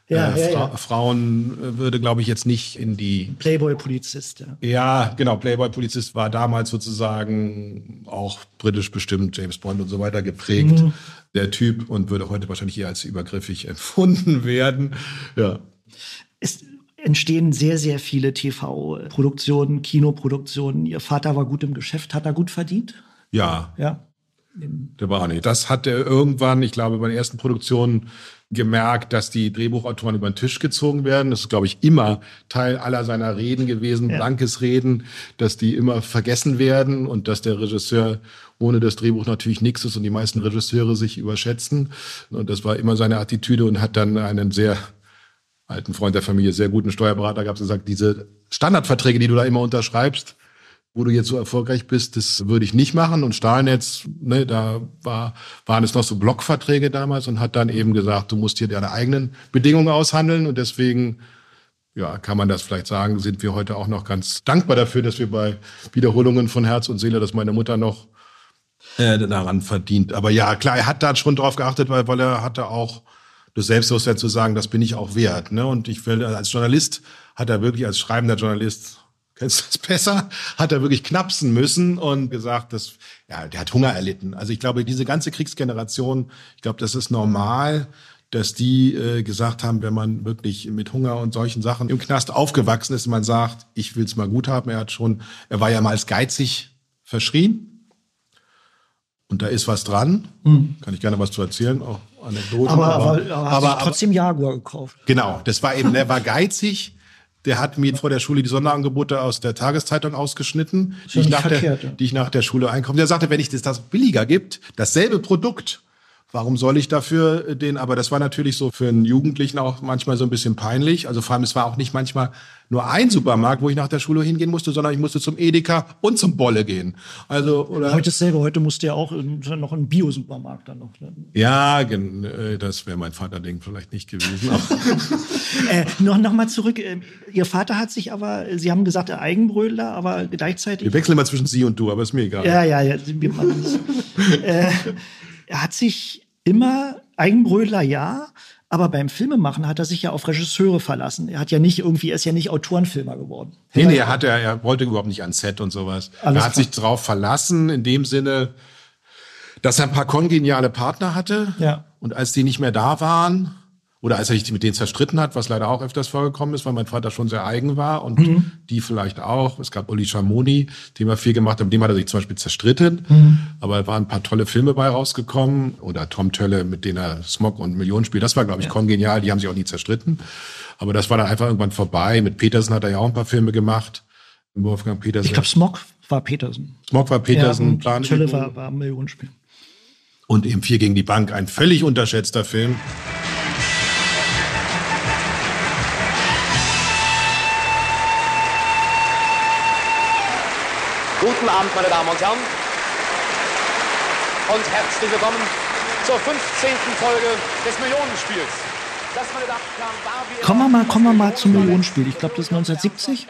Frauen würde, glaube ich, jetzt nicht in die Playboy-Polizist. Ja, genau. Playboy-Polizist war damals sozusagen auch britisch bestimmt, James Bond und so weiter geprägt, der Typ, und würde heute wahrscheinlich eher als übergriffig empfunden werden. Ja. Es entstehen sehr, sehr viele TV-Produktionen, Kinoproduktionen. Ihr Vater war gut im Geschäft. Hat er gut verdient? Ja. Ja. Der war nicht. Das hat er irgendwann, ich glaube, bei den ersten Produktionen gemerkt, dass die Drehbuchautoren über den Tisch gezogen werden. Das ist, glaube ich, immer Teil aller seiner Reden gewesen, blankes Reden, dass die immer vergessen werden und dass der Regisseur ohne das Drehbuch natürlich nichts ist und die meisten Regisseure sich überschätzen. Und das war immer seine Attitüde und hat dann einen sehr alten Freund der Familie, sehr guten Steuerberater gehabt, gesagt, diese Standardverträge, die du da immer unterschreibst, wo du jetzt so erfolgreich bist, das würde ich nicht machen. Und Stahlnetz, ne, da waren es noch so Blockverträge damals und hat dann eben gesagt, du musst hier deine eigenen Bedingungen aushandeln. Und deswegen, kann man das vielleicht sagen, sind wir heute auch noch ganz dankbar dafür, dass wir bei Wiederholungen von Herz und Seele, dass meine Mutter noch daran verdient. Aber ja, klar, er hat da schon drauf geachtet, weil er hatte auch das Selbstbewusstsein zu sagen, das bin ich auch wert. Ne? Und ich will, als Journalist hat er wirklich, als schreibender Journalist, kennst du das besser, hat er wirklich knapsen müssen und gesagt, der hat Hunger erlitten. Also ich glaube, diese ganze Kriegsgeneration, ich glaube, das ist normal, dass die gesagt haben, wenn man wirklich mit Hunger und solchen Sachen im Knast aufgewachsen ist, man sagt, ich will's mal gut haben. Er war ja mal als geizig verschrien. Und da ist was dran. Kann ich gerne was zu erzählen, auch Anekdoten. Aber hat trotzdem Jaguar gekauft. Genau, das war eben, der war geizig. Der hat mir vor der Schule die Sonderangebote aus der Tageszeitung ausgeschnitten, die ich nach der Schule einkaufe. Der sagte, wenn das billiger gibt, dasselbe Produkt, warum soll ich dafür aber das war natürlich so für einen Jugendlichen auch manchmal so ein bisschen peinlich. Also vor allem, es war auch nicht manchmal nur ein Supermarkt, wo ich nach der Schule hingehen musste, sondern ich musste zum Edeka und zum Bolle gehen. Heute dasselbe, heute musste ja auch noch ein Bio-Supermarkt dann noch. Ne? Ja, das wäre mein Vaterding vielleicht nicht gewesen. noch mal zurück, Ihr Vater hat sich aber, Sie haben gesagt, der Eigenbrötler, aber gleichzeitig... Wir wechseln immer zwischen Sie und du, aber ist mir egal. Ja, wir machen das. Er hat sich immer, Eigenbrötler ja, aber beim Filmemachen hat er sich ja auf Regisseure verlassen. Er ist ja nicht Autorenfilmer geworden. Nee, er wollte überhaupt nicht ans Set und sowas. Er hat sich drauf verlassen, in dem Sinne, dass er ein paar kongeniale Partner hatte. Ja. Und als die nicht mehr da waren, oder als er sich mit denen zerstritten hat, was leider auch öfters vorgekommen ist, weil mein Vater schon sehr eigen war und die vielleicht auch. Es gab Uli Schamoni, dem er viel gemacht hat, mit dem hat er sich zum Beispiel zerstritten. Aber da waren ein paar tolle Filme bei rausgekommen. Oder Tom Tölle, mit denen er Smog und Millionenspiel. Das war, glaube ich, kongenial. Die haben sich auch nie zerstritten. Aber das war dann einfach irgendwann vorbei. Mit Petersen hat er ja auch ein paar Filme gemacht. Wolfgang Petersen. Ich glaube, Smog war Petersen. Smog war Petersen. Ja, Tölle war Millionenspiel. Und eben 4 gegen die Bank. Ein völlig unterschätzter Film. Guten Abend, meine Damen und Herren. Und herzlich willkommen zur 15. Folge des Millionenspiels. Das, meine Damen und Herren, war wie Kommen wir mal zum Millionenspiel. Ich glaube, das ist 1970.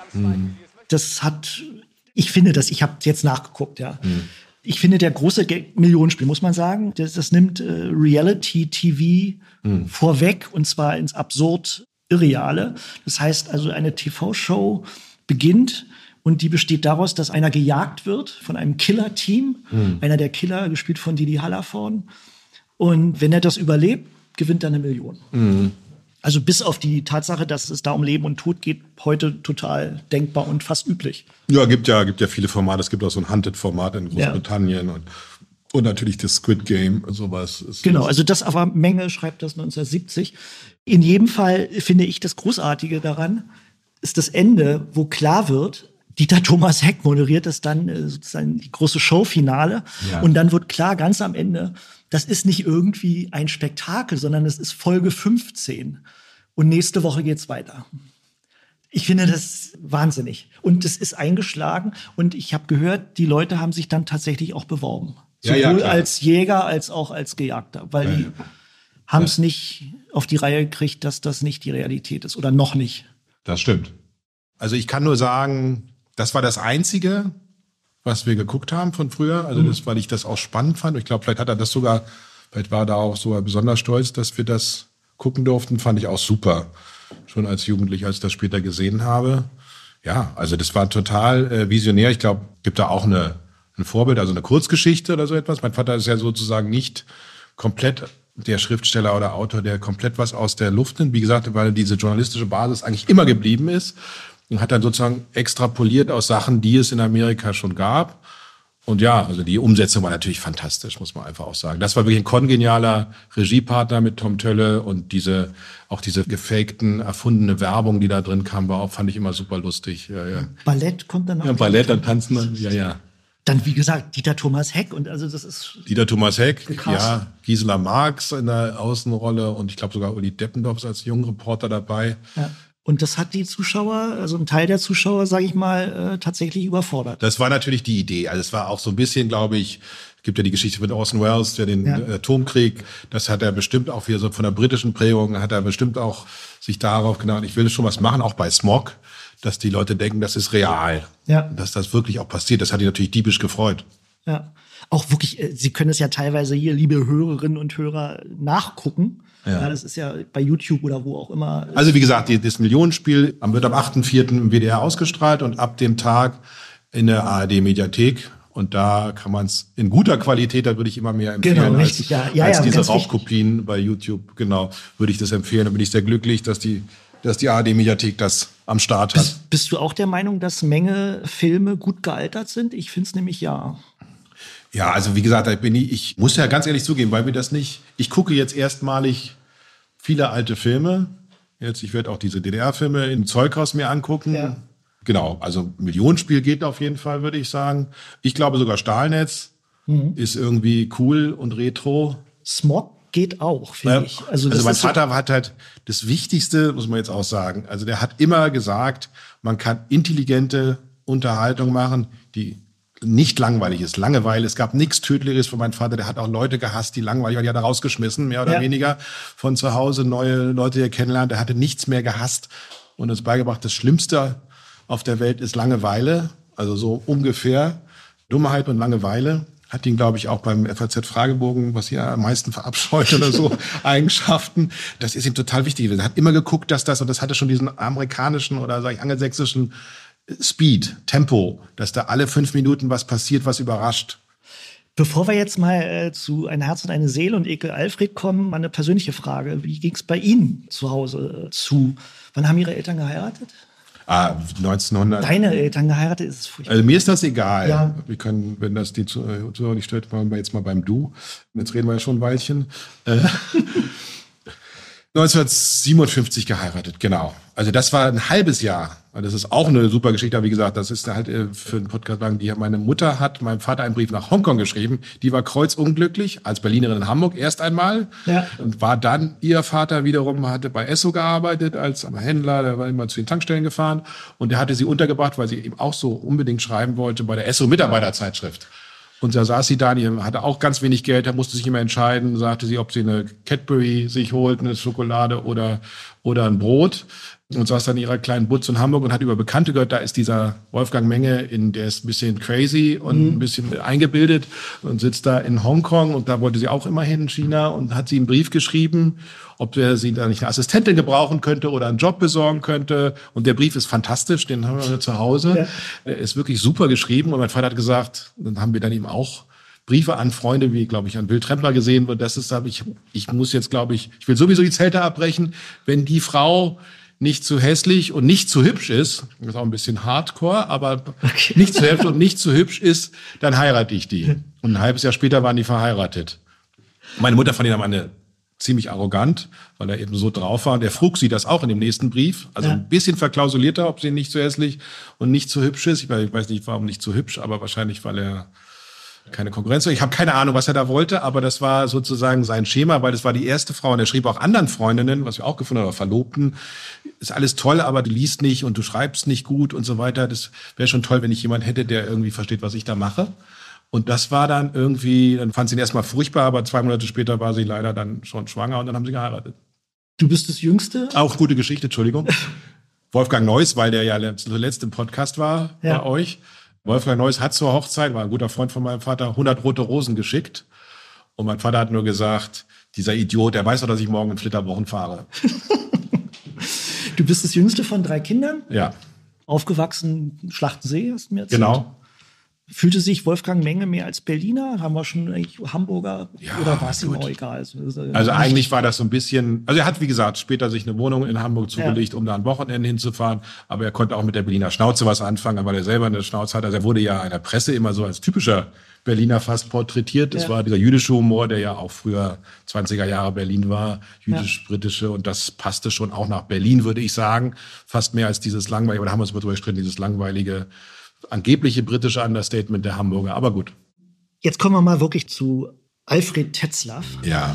Das hat, ich habe jetzt nachgeguckt, ja. Ich finde, der große Millionenspiel, muss man sagen, das nimmt Reality-TV vorweg, und zwar ins absurd Irreale. Das heißt also, eine TV-Show beginnt und die besteht daraus, dass einer gejagt wird von einem Killer-Team. Einer der Killer, gespielt von Didi Hallervorden. Und wenn er das überlebt, gewinnt er 1 Million. Also bis auf die Tatsache, dass es da um Leben und Tod geht, heute total denkbar und fast üblich. Ja, gibt ja viele Formate. Es gibt auch so ein Hunted-Format in Großbritannien und natürlich das Squid Game und sowas. Genau, also das aber Menge schreibt das 1970. In jedem Fall finde ich das Großartige daran, ist das Ende, wo klar wird, Dieter Thomas Heck moderiert das dann sozusagen die große Showfinale. Ja. Und dann wird klar, ganz am Ende, das ist nicht irgendwie ein Spektakel, sondern es ist Folge 15. Und nächste Woche geht's weiter. Ich finde das wahnsinnig. Und es ist eingeschlagen. Und ich habe gehört, die Leute haben sich dann tatsächlich auch beworben. Sowohl als Jäger als auch als Gejagter. Weil die haben es nicht auf die Reihe gekriegt, dass das nicht die Realität ist. Oder noch nicht. Das stimmt. Also ich kann nur sagen, das war das Einzige, was wir geguckt haben von früher. Also das, weil ich das auch spannend fand. Ich glaube, vielleicht war da auch sogar besonders stolz, dass wir das gucken durften. Fand ich auch super. Schon als Jugendlicher, als ich das später gesehen habe. Ja, also das war total visionär. Ich glaube, gibt da auch ein Vorbild, also eine Kurzgeschichte oder so etwas. Mein Vater ist ja sozusagen nicht komplett der Schriftsteller oder Autor, der komplett was aus der Luft nimmt. Wie gesagt, weil diese journalistische Basis eigentlich immer geblieben ist. Und hat dann sozusagen extrapoliert aus Sachen, die es in Amerika schon gab. Und ja, also die Umsetzung war natürlich fantastisch, muss man einfach auch sagen. Das war wirklich ein kongenialer Regiepartner mit Tom Tölle und diese gefakten, erfundene Werbung, die da drin kam, fand ich immer super lustig. Ja. Ballett kommt dann noch. Ja, Ballett, dann tanzen dann, ja. Dann, wie gesagt, Dieter Thomas Heck. Und also das ist Dieter Thomas Heck, ja, Gisela Marx in der Außenrolle und ich glaube sogar Uli Deppendorf als junger Reporter dabei. Ja. Und das hat die Zuschauer, also ein Teil der Zuschauer, sage ich mal, tatsächlich überfordert. Das war natürlich die Idee. Also es war auch so ein bisschen, glaube ich, es gibt ja die Geschichte mit Orson Welles, der den Atomkrieg, das hat er bestimmt auch wieder so von der britischen Prägung, hat er bestimmt auch sich darauf gedacht, ich will schon was machen, auch bei Smog, dass die Leute denken, das ist real. Ja. Dass das wirklich auch passiert. Das hat die natürlich diebisch gefreut. Ja. Auch wirklich, Sie können es ja teilweise hier, liebe Hörerinnen und Hörer, nachgucken. Ja, das ist ja bei YouTube oder wo auch immer. Also wie gesagt, das Millionenspiel wird am 8.4. im WDR ausgestrahlt und ab dem Tag in der ARD-Mediathek. Und da kann man es in guter Qualität, da würde ich immer mehr empfehlen, genau, richtig, als diese Raubkopien bei YouTube. Genau, würde ich das empfehlen. Da bin ich sehr glücklich, dass die ARD-Mediathek das am Start hat. Bist du auch der Meinung, dass Menge Filme gut gealtert sind? Ich finde es nämlich ja. Ja, also wie gesagt, ich muss ja ganz ehrlich zugeben, weil wir das nicht, ich gucke jetzt erstmalig viele alte Filme. Jetzt, ich werde auch diese DDR-Filme im Zeughaus mir angucken. Ja. Genau, also Millionenspiel geht auf jeden Fall, würde ich sagen. Ich glaube sogar Stahlnetz ist irgendwie cool und retro. Smog geht auch, finde ich. Also mein Vater hat halt das Wichtigste, muss man jetzt auch sagen. Also der hat immer gesagt, man kann intelligente Unterhaltung machen, die nicht langweilig ist. Langeweile, es gab nichts Tödliches für meinen Vater. Der hat auch Leute gehasst, die langweilig waren. Die hat er rausgeschmissen, mehr oder weniger, von zu Hause, neue Leute, die er kennenlernt. Der hatte nichts mehr gehasst und uns beigebracht, das Schlimmste auf der Welt ist Langeweile. Also so ungefähr. Dummheit und Langeweile. Hat ihn, glaube ich, auch beim FAZ-Fragebogen, was ihr am meisten verabscheut oder so, Eigenschaften. Das ist ihm total wichtig. Er hat immer geguckt, dass das, und das hatte schon diesen amerikanischen oder sag ich angelsächsischen Speed, Tempo, dass da alle 5 Minuten was passiert, was überrascht. Bevor wir jetzt mal zu Ein Herz und eine Seele und Ekel Alfred kommen, mal eine persönliche Frage. Wie ging es bei Ihnen zu Hause zu? Wann haben Ihre Eltern geheiratet? 1900. Deine Eltern geheiratet, ist es furchtbar. Also mir ist das egal. Ja. Wir können, wenn das die Zuhörer nicht stört, machen wir jetzt mal beim Du. Jetzt reden wir ja schon ein Weilchen. 1957 geheiratet, genau. Also das war ein halbes Jahr. Das ist auch eine super Geschichte, aber wie gesagt, das ist halt für einen Podcast, die meine Mutter hat meinem Vater einen Brief nach Hongkong geschrieben. Die war kreuzunglücklich, als Berlinerin in Hamburg erst einmal. Ja. Und war dann, ihr Vater wiederum hatte bei Esso gearbeitet als Händler, der war immer zu den Tankstellen gefahren. Und der hatte sie untergebracht, weil sie eben auch so unbedingt schreiben wollte bei der Esso-Mitarbeiterzeitschrift. Und da saß sie da, die hatte auch ganz wenig Geld, da musste sich immer entscheiden, sagte sie, ob sie eine Cadbury sich holt, eine Schokolade oder ein Brot. Und saß dann in ihrer kleinen Butz in Hamburg und hat über Bekannte gehört, da ist dieser Wolfgang Menge, der ist ein bisschen crazy und ein bisschen eingebildet und sitzt da in Hongkong und da wollte sie auch immer hin in China und hat sie einen Brief geschrieben, ob sie da nicht eine Assistentin gebrauchen könnte oder einen Job besorgen könnte. Und der Brief ist fantastisch, den haben wir zu Hause. Ja. Der ist wirklich super geschrieben und mein Vater hat gesagt, dann haben wir dann eben auch Briefe an Freunde, wie, glaube ich, an Bill Trempler gesehen wird. Das ist, ich muss jetzt, glaube ich will sowieso die Zelte abbrechen, wenn die Frau nicht zu hässlich und nicht zu hübsch ist, das ist auch ein bisschen hardcore, aber nicht zu hässlich und nicht zu hübsch ist, dann heirate ich die. Und ein halbes Jahr später waren die verheiratet. Meine Mutter fand ihn am Ende ziemlich arrogant, weil er eben so drauf war. Der frug sie das auch in dem nächsten Brief. Also ein bisschen verklausulierter, ob sie nicht zu hässlich und nicht zu hübsch ist. Ich weiß nicht, warum nicht zu hübsch, aber wahrscheinlich, weil er keine Konkurrenz. Ich habe keine Ahnung, was er da wollte, aber das war sozusagen sein Schema, weil das war die erste Frau und er schrieb auch anderen Freundinnen, was wir auch gefunden haben, Verlobten. Ist alles toll, aber du liest nicht und du schreibst nicht gut und so weiter. Das wäre schon toll, wenn ich jemanden hätte, der irgendwie versteht, was ich da mache. Und das war dann irgendwie, dann fand sie ihn erstmal furchtbar, aber 2 Monate später war sie leider dann schon schwanger und dann haben sie geheiratet. Du bist das Jüngste? Auch gute Geschichte, Entschuldigung. Wolfgang Neuss, weil der ja zuletzt im Podcast war bei euch. Wolfgang Neuss hat zur Hochzeit, war ein guter Freund von meinem Vater, 100 rote Rosen geschickt. Und mein Vater hat nur gesagt, dieser Idiot, der weiß doch, dass ich morgen in Flitterwochen fahre. Du bist das Jüngste von 3 Kindern? Ja. Aufgewachsen Schlachtensee, hast du mir erzählt. Genau. Fühlte sich Wolfgang Menge mehr als Berliner? Haben wir schon Hamburger? Ja, oder war es ihm auch egal? Also eigentlich war das so ein bisschen, also er hat, wie gesagt, später sich eine Wohnung in Hamburg zugelegt, um da an Wochenenden hinzufahren. Aber er konnte auch mit der Berliner Schnauze was anfangen, weil er selber eine Schnauze hat. Also er wurde ja in der Presse immer so als typischer Berliner fast porträtiert. Das war dieser jüdische Humor, der ja auch früher 20er Jahre Berlin war, jüdisch-britische. Und das passte schon auch nach Berlin, würde ich sagen. Fast mehr als dieses langweilige, aber da haben wir uns drüber gestritten, dieses langweilige, angebliche britische Understatement der Hamburger, aber gut. Jetzt kommen wir mal wirklich zu Alfred Tetzlaff. Ja.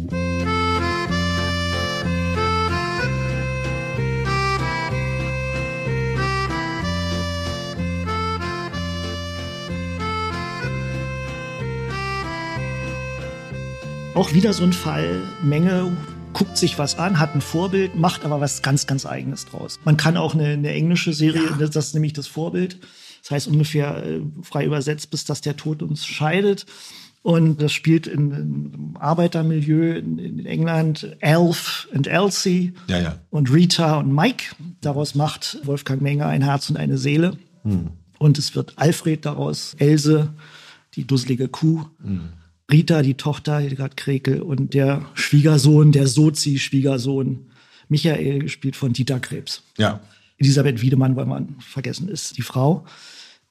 Auch wieder so ein Fall, Menge guckt sich was an, hat ein Vorbild, macht aber was ganz, ganz Eigenes draus. Man kann auch eine englische Serie, das ist nämlich das Vorbild, das heißt ungefähr frei übersetzt, bis dass der Tod uns scheidet. Und das spielt in einem Arbeitermilieu in England, Alf und Elsie und Rita und Mike. Daraus macht Wolfgang Menge Ein Herz und eine Seele. Und es wird Alfred daraus, Else, die dusselige Kuh, Rita, die Tochter, Hildegard Krekel, und der Schwiegersohn, der Sozi-Schwiegersohn, Michael, gespielt von Dieter Krebs. Ja. Elisabeth Wiedemann, weil man vergessen ist, die Frau.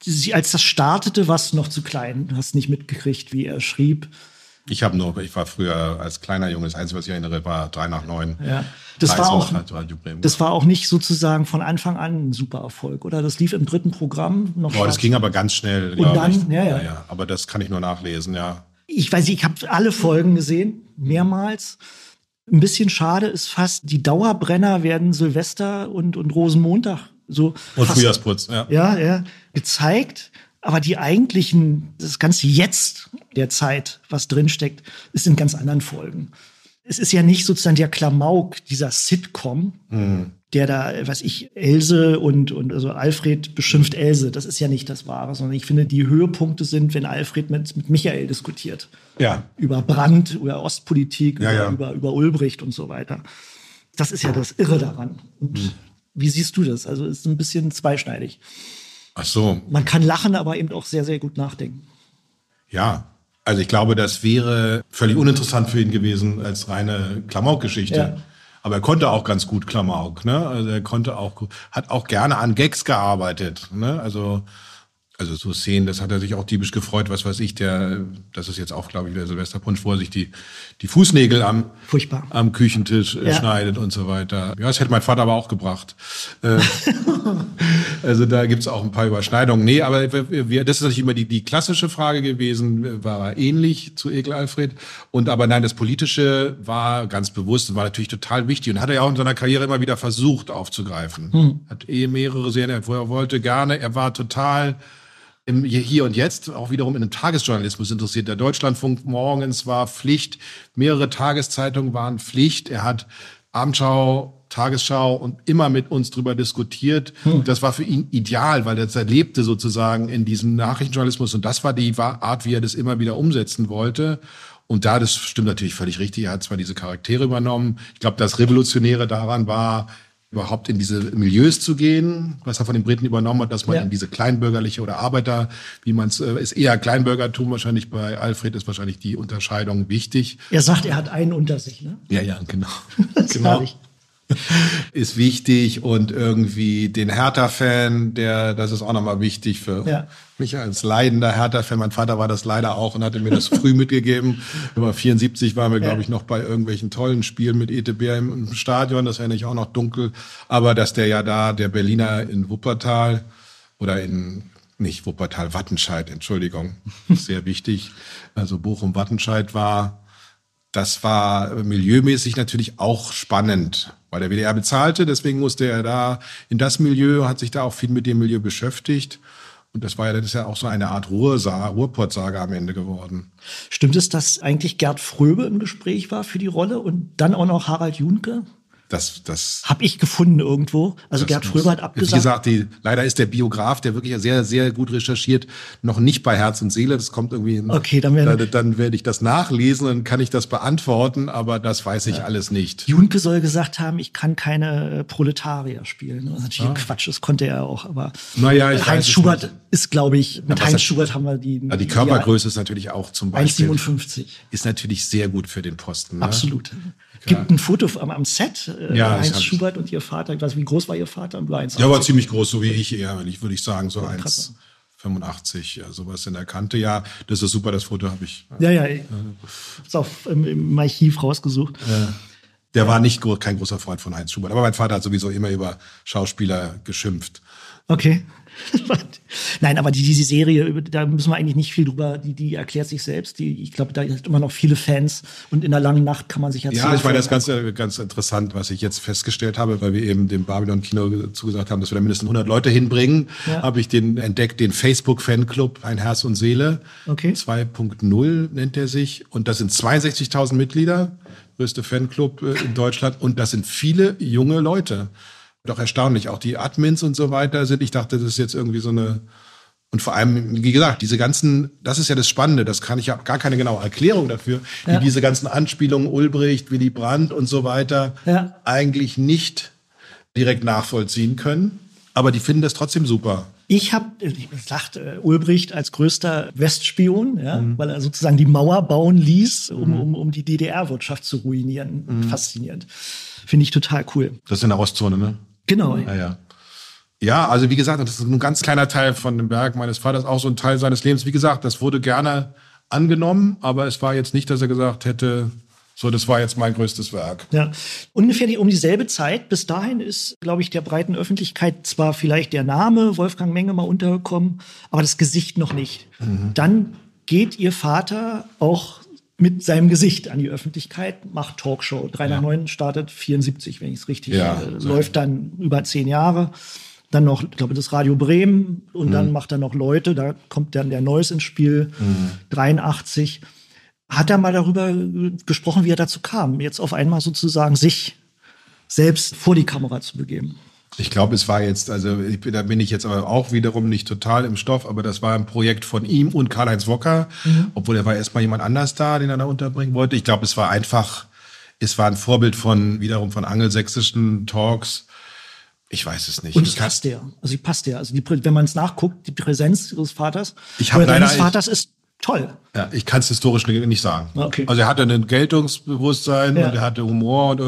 Als das startete, warst du noch zu klein. Du hast nicht mitgekriegt, wie er schrieb. Ich war früher als kleiner Junge, das Einzige, was ich erinnere, war 3 nach 9. Ja. Das war auch nicht sozusagen von Anfang an ein super Erfolg, oder? Das lief im 3. Programm noch. Das ging aber ganz schnell. Und dann, ja. Aber das kann ich nur nachlesen, ja. Ich weiß nicht, ich habe alle Folgen gesehen, mehrmals. Ein bisschen schade ist fast, die Dauerbrenner werden Silvester und Rosenmontag so. Und Frühjahrsputz, ja. Ja, gezeigt. Aber die eigentlichen, das ganze Jetzt der Zeit, was drinsteckt, ist in ganz anderen Folgen. Es ist ja nicht sozusagen der Klamauk dieser Sitcom, der da, Else und also Alfred beschimpft Else. Das ist ja nicht das Wahre, sondern ich finde, die Höhepunkte sind, wenn Alfred mit Michael diskutiert. Ja. Über Brandt, über Ostpolitik, über Ulbricht und so weiter. Das ist ja das Irre daran. Und wie siehst du das? Also es ist ein bisschen zweischneidig. Ach so. Man kann lachen, aber eben auch sehr, sehr gut nachdenken. Ja. Also ich glaube, das wäre völlig uninteressant für ihn gewesen als reine Klamauk-Geschichte. Ja. Aber er konnte auch ganz gut Klamauk, ne? Also er hat auch gerne an Gags gearbeitet, ne? Also so Szenen, das hat er sich auch diebisch gefreut, was weiß ich, das ist jetzt auch, glaube ich, der Silvesterpunsch, wo er sich die Fußnägel am Küchentisch schneidet und so weiter. Ja, das hätte mein Vater aber auch gebracht. Also da gibt's auch ein paar Überschneidungen. Nee, aber das ist natürlich immer die klassische Frage gewesen, war er ähnlich zu Ekel Alfred? Aber nein, das Politische war ganz bewusst und war natürlich total wichtig und hat er ja auch in seiner Karriere immer wieder versucht aufzugreifen. Hat mehrere Serien, wo er wollte, gerne. Er war total im Hier und Jetzt auch wiederum in dem Tagesjournalismus interessiert. Der Deutschlandfunk morgens war Pflicht, mehrere Tageszeitungen waren Pflicht. Er hat Abendschau, Tagesschau und immer mit uns drüber diskutiert. Das war für ihn ideal, weil er lebte sozusagen in diesem Nachrichtenjournalismus und das war die Art, wie er das immer wieder umsetzen wollte. Und das stimmt natürlich völlig richtig. Er hat zwar diese Charaktere übernommen. Ich glaube, das Revolutionäre daran war, überhaupt in diese Milieus zu gehen, was er von den Briten übernommen hat, dass man in diese kleinbürgerliche oder Arbeiter, wie man es ist eher Kleinbürgertum wahrscheinlich, bei Alfred ist wahrscheinlich die Unterscheidung wichtig. Er sagt, er hat einen unter sich, ne? Ja, genau. Genau. Ist wichtig und irgendwie den Hertha-Fan, das ist auch nochmal wichtig für mich als leidender Hertha-Fan. Mein Vater war das leider auch und hatte mir das früh mitgegeben. Über 74 waren wir, glaube ich, noch bei irgendwelchen tollen Spielen mit ETB im Stadion. Das erinnere ich auch noch dunkel. Aber dass der Berliner in Wuppertal nicht Wuppertal, Wattenscheid, Entschuldigung, sehr wichtig. Also Bochum-Wattenscheid das war milieumäßig natürlich auch spannend, weil der WDR bezahlte. Deswegen musste er da in das Milieu, hat sich da auch viel mit dem Milieu beschäftigt. Und das ist ja auch so eine Art Ruhrpott-Saga am Ende geworden. Stimmt es, dass eigentlich Gerd Fröbe im Gespräch war für die Rolle und dann auch noch Harald Junke? Das habe ich gefunden irgendwo. Also Gerd Fröbe hat abgesagt. Wie gesagt, leider ist der Biograf, der wirklich sehr, sehr gut recherchiert, noch nicht bei Herz und Seele. Das kommt irgendwie. Okay, dann werde ich das nachlesen und kann ich das beantworten, aber das weiß ich alles nicht. Junke soll gesagt haben, ich kann keine Proletarier spielen. Das ist natürlich Quatsch, das konnte er auch. Aber Heinz Schubert ist, glaube ich, mit Heinz Schubert haben wir die Körpergröße ist natürlich auch zum Beispiel 1,57. Ist natürlich sehr gut für den Posten. Ne? Absolut. Gibt ein Foto am Set, Heinz Schubert und ihr Vater. Ich weiß, wie groß war ihr Vater? Und 1,80. Ja, war ziemlich groß, so wie ich eher, würde ich sagen, so 1,85, sowas in der Kante. Ja, das ist super, das Foto habe ich. Ja, ist auch im Archiv rausgesucht. Der war kein großer Freund von Heinz Schubert, aber mein Vater hat sowieso immer über Schauspieler geschimpft. Okay. Nein, aber diese Serie, da müssen wir eigentlich nicht viel drüber, die erklärt sich selbst. Ich glaube, da hat immer noch viele Fans und in der langen Nacht kann man sich erzählen. Ja, ich meine, das ist ganz interessant, was ich jetzt festgestellt habe, weil wir eben dem Babylon-Kino zugesagt haben, dass wir da mindestens 100 Leute hinbringen, habe ich den Facebook-Fanclub Ein Herz und Seele. Okay. 2.0 nennt er sich und das sind 62.000 Mitglieder, größte Fanclub in Deutschland und das sind viele junge Leute. Doch erstaunlich, auch die Admins und so weiter sind. Ich dachte, das ist jetzt irgendwie so eine, und vor allem, wie gesagt, das ist ja das Spannende, ich habe gar keine genaue Erklärung dafür, die diese ganzen Anspielungen, Ulbricht, Willy Brandt und so weiter, eigentlich nicht direkt nachvollziehen können. Aber die finden das trotzdem super. Ich sagt Ulbricht als größter Westspion, weil er sozusagen die Mauer bauen ließ, um die DDR-Wirtschaft zu ruinieren. Faszinierend. Finde ich total cool. Das ist in der Ostzone, ne? Genau. Ja. Ja, also wie gesagt, das ist ein ganz kleiner Teil von dem Werk meines Vaters, auch so ein Teil seines Lebens. Wie gesagt, das wurde gerne angenommen, aber es war jetzt nicht, dass er gesagt hätte, so, das war jetzt mein größtes Werk. Ja, ungefähr um dieselbe Zeit. Bis dahin ist, glaube ich, der breiten Öffentlichkeit zwar vielleicht der Name Wolfgang Menge mal untergekommen, aber das Gesicht noch nicht. Dann geht Ihr Vater auch mit seinem Gesicht an die Öffentlichkeit, macht Talkshow. 3 nach 9 startet 74, wenn ich es richtig läuft dann über 10 Jahre. Dann noch, ich glaube, das Radio Bremen und dann macht er noch Leute. Da kommt dann der Neues ins Spiel, 83. Hat er mal darüber gesprochen, wie er dazu kam, jetzt auf einmal sozusagen sich selbst vor die Kamera zu begeben? Ich glaube, es war jetzt, also da bin ich jetzt aber auch wiederum nicht total im Stoff, aber das war ein Projekt von ihm und Karl-Heinz Wocker, obwohl er war erstmal jemand anders da, den er da unterbringen wollte. Ich glaube, es war ein Vorbild wiederum von angelsächsischen Talks. Ich weiß es nicht. Und es passt der. Also sie passt der. Also wenn man es nachguckt, die Präsenz ihres Vaters ist toll. Ja, ich kann es historisch nicht sagen. Okay. Also er hatte ein Geltungsbewusstsein und er hatte Humor und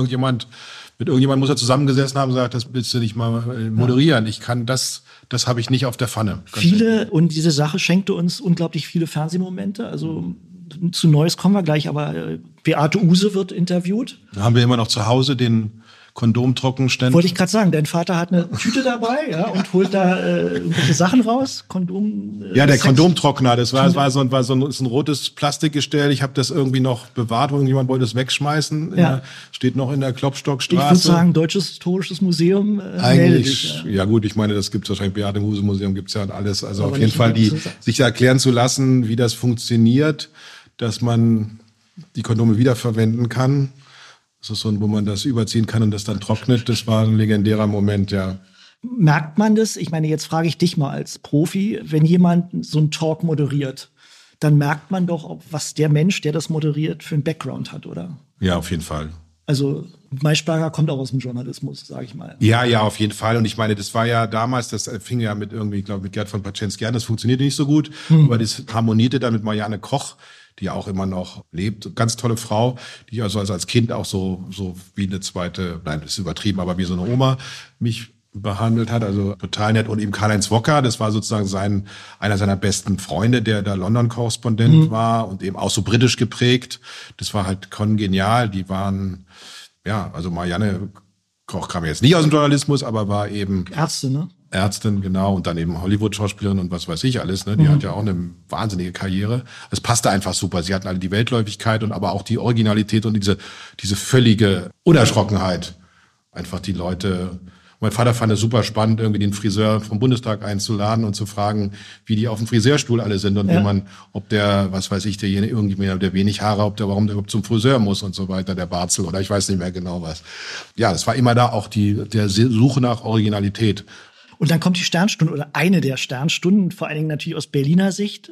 mit irgendjemandem muss er zusammengesessen haben und gesagt, das willst du nicht mal moderieren. Ich kann das habe ich nicht auf der Pfanne. Und diese Sache schenkte uns unglaublich viele Fernsehmomente. Also zu Neues kommen wir gleich, aber Beate Uhse wird interviewt. Da haben wir immer noch zu Hause den Kondomtrockenständer. Wollte ich gerade sagen, dein Vater hat eine Tüte dabei, und holt da irgendwelche Sachen raus, Kondom. Der Kondomtrockner, das war so ein rotes Plastikgestell. Ich habe das irgendwie noch bewahrt, irgendjemand wollte es wegschmeißen. Steht noch in der Klopstockstraße. Ich würde sagen, Deutsches Historisches Museum. Eigentlich, ja gut, ich meine, das gibt's wahrscheinlich, Beate Uhse Museum gibt's ja alles. Also aber auf jeden Fall, sich erklären zu lassen, wie das funktioniert, dass man die Kondome wiederverwenden kann. Das ist so, wo man das überziehen kann und das dann trocknet. Das war ein legendärer Moment, ja. Merkt man das? Ich meine, jetzt frage ich dich mal als Profi, wenn jemand so einen Talk moderiert, dann merkt man doch, was der Mensch, der das moderiert, für einen Background hat, oder? Ja, auf jeden Fall. Also Maischberger kommt auch aus dem Journalismus, sage ich mal. Ja, auf jeden Fall. Und ich meine, das war ja damals, das fing ja mit irgendwie, ich glaube, mit Gerd von Paczensky an. Das funktionierte nicht so gut, aber das harmonierte dann mit Marianne Koch, die ja auch immer noch lebt. Ganz tolle Frau, die also als Kind auch so wie eine zweite, nein, das ist übertrieben, aber wie so eine Oma mich behandelt hat. Also total nett. Und eben Karl-Heinz Wocker, das war sozusagen einer seiner besten Freunde, der da London-Korrespondent war und eben auch so britisch geprägt. Das war halt kongenial. Die waren, also Marianne Koch kam jetzt nicht aus dem Journalismus, aber war eben Ärztin, genau, und dann eben Hollywood-Schauspielerin und was weiß ich alles, ne? Die hat ja auch eine wahnsinnige Karriere. Es passte einfach super. Sie hatten alle die Weltläufigkeit und aber auch die Originalität und diese völlige Unerschrockenheit. Einfach die Leute. Mein Vater fand es super spannend, irgendwie den Friseur vom Bundestag einzuladen und zu fragen, wie die auf dem Friseurstuhl alle sind und wie man, ob der, was weiß ich, irgendjemand, der wenig Haare, warum der überhaupt zum Friseur muss und so weiter, der Barzel oder ich weiß nicht mehr genau was. Ja, das war immer da auch der Suche nach Originalität. Und dann kommt die Sternstunde oder eine der Sternstunden, vor allen Dingen natürlich aus Berliner Sicht,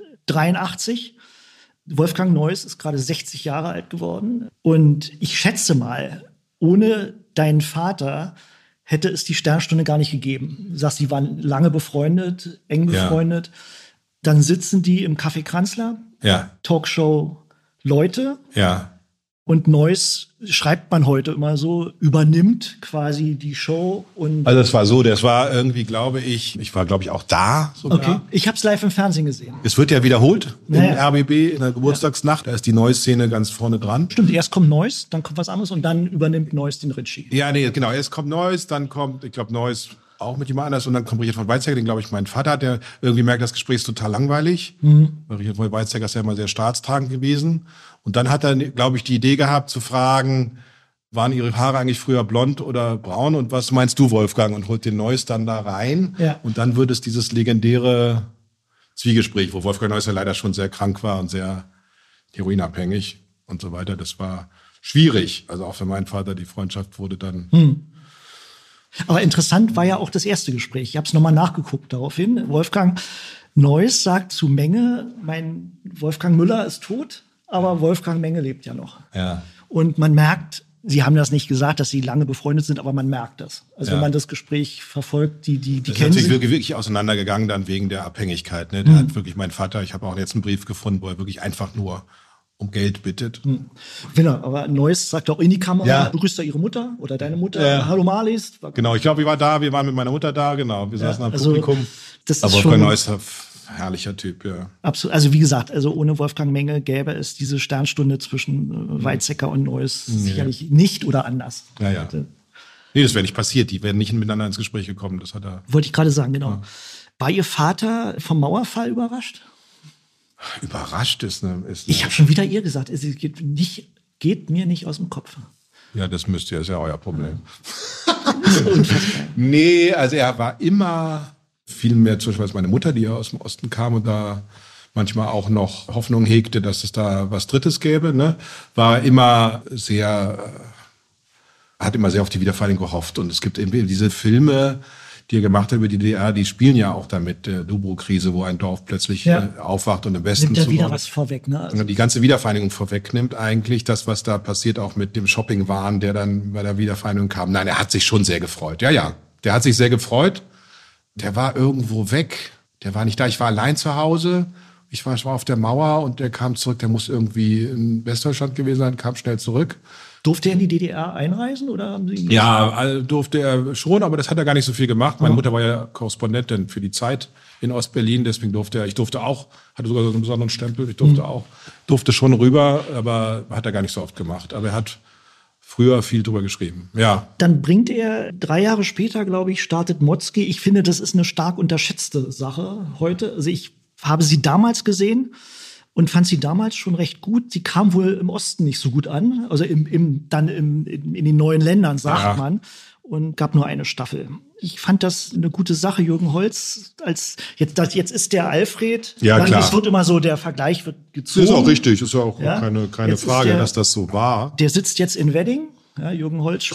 83. Wolfgang Neuss ist gerade 60 Jahre alt geworden. Und ich schätze mal, ohne deinen Vater hätte es die Sternstunde gar nicht gegeben. Du sagst, die waren lange befreundet, eng befreundet. Dann sitzen die im Café Kranzler, Talkshow Leute. Ja. Und Neuss, schreibt man heute immer so, übernimmt quasi die Show. Und Also das war irgendwie, glaube ich war auch da sogar. Okay, ich habe es live im Fernsehen gesehen. Es wird ja wiederholt im RBB in der Geburtstagsnacht. Da ist die Neuss-Szene ganz vorne dran. Stimmt, erst kommt Neuss, dann kommt was anderes und dann übernimmt Neuss den Ritchie. Ja, nee, genau. Erst kommt Neuss, dann kommt, ich glaube, Neuss auch mit jemand anders und dann kommt Richard von Weizsäcker, den glaube ich mein Vater hat, der irgendwie merkt, das Gespräch ist total langweilig. Weil Richard von Weizsäcker ist ja immer sehr staatstragend gewesen. Und dann hat er, glaube ich, die Idee gehabt zu fragen, waren Ihre Haare eigentlich früher blond oder braun und was meinst du, Wolfgang? Und holt den Neuss dann da rein. Ja. Und dann wird es dieses legendäre Zwiegespräch, wo Wolfgang Neuss ja leider schon sehr krank war und sehr heroinabhängig und so weiter. Das war schwierig. Also auch für meinen Vater, die Freundschaft wurde dann... Aber interessant war ja auch das erste Gespräch. Ich habe es nochmal nachgeguckt daraufhin. Wolfgang Neuss sagt zu Menge, mein Wolfgang Müller ist tot, aber Wolfgang Menge lebt ja noch. Ja. Und man merkt, Sie haben das nicht gesagt, dass Sie lange befreundet sind, aber man merkt das. Also wenn man das Gespräch verfolgt, die kennen sich wirklich auseinandergegangen dann wegen der Abhängigkeit. Ne? Der hat wirklich, mein Vater, ich habe auch jetzt einen Brief gefunden, wo er wirklich einfach nur um Geld bittet. Genau, aber Neuss sagt auch in die Kamera, Ja. begrüßt da ihre Mutter oder deine Mutter, hallo Marlies. Genau, ich glaube, wir waren mit meiner Mutter da, genau. Wir saßen am Publikum. Das ist Aber schon Wolfgang Neuss, herrlicher Typ, ja. absolut. Also wie gesagt, also ohne Wolfgang Menge gäbe es diese Sternstunde zwischen Weizsäcker und Neuss sicherlich nicht oder anders. Ja. Nee, das wäre nicht passiert. Die wären nicht miteinander ins Gespräch gekommen. Das hat er. Wollte ich gerade sagen, genau. Ja. War Ihr Vater vom Mauerfall überrascht? Überrascht ist eine ich habe schon wieder ihr gesagt, es geht mir nicht aus dem Kopf. Ja, das ist ja euer Problem. Nee, also er war immer viel mehr, zum Beispiel als meine Mutter, die ja aus dem Osten kam und da manchmal auch noch Hoffnung hegte, dass es da was Drittes gäbe, ne? Hat immer sehr auf die Wiedervereinigung gehofft. Und es gibt eben diese Filme, die er gemacht hat über die DDR, die spielen ja auch damit, der Dubrow-Krise, wo ein Dorf plötzlich aufwacht und im Westen nimmt er wieder was vorweg, ne? Also die ganze Wiedervereinigung vorwegnimmt eigentlich, das, was da passiert, auch mit dem Shoppingwahn, der dann bei der Wiedervereinigung kam. Nein, er hat sich schon sehr gefreut. Ja, der hat sich sehr gefreut. Der war irgendwo weg. Der war nicht da. Ich war allein zu Hause. Ich war auf der Mauer und der kam zurück. Der muss irgendwie in Westdeutschland gewesen sein, kam schnell zurück. Durfte er in die DDR einreisen oder haben Sie ihn Ja, durfte er schon, aber das hat er gar nicht so viel gemacht. Meine Mutter war ja Korrespondentin für die Zeit in Ostberlin, deswegen hatte sogar so einen besonderen Stempel, durfte schon rüber, aber hat er gar nicht so oft gemacht. Aber er hat früher viel drüber geschrieben, ja. Dann bringt er 3 Jahre später, glaube ich, startet Motzki. Ich finde, das ist eine stark unterschätzte Sache heute. Also ich habe sie damals gesehen und fand sie damals schon recht gut. Sie kam wohl im Osten nicht so gut an, also in den neuen Ländern, sagt man. Und gab nur eine Staffel. Ich fand das eine gute Sache. Jürgen Holz, jetzt ist der Alfred. Ja, klar. Es wird immer so, der Vergleich wird gezogen. Das ist auch richtig, ist ja auch keine Frage, dass das so war. Der sitzt jetzt in Wedding, ja, Jürgen Holz.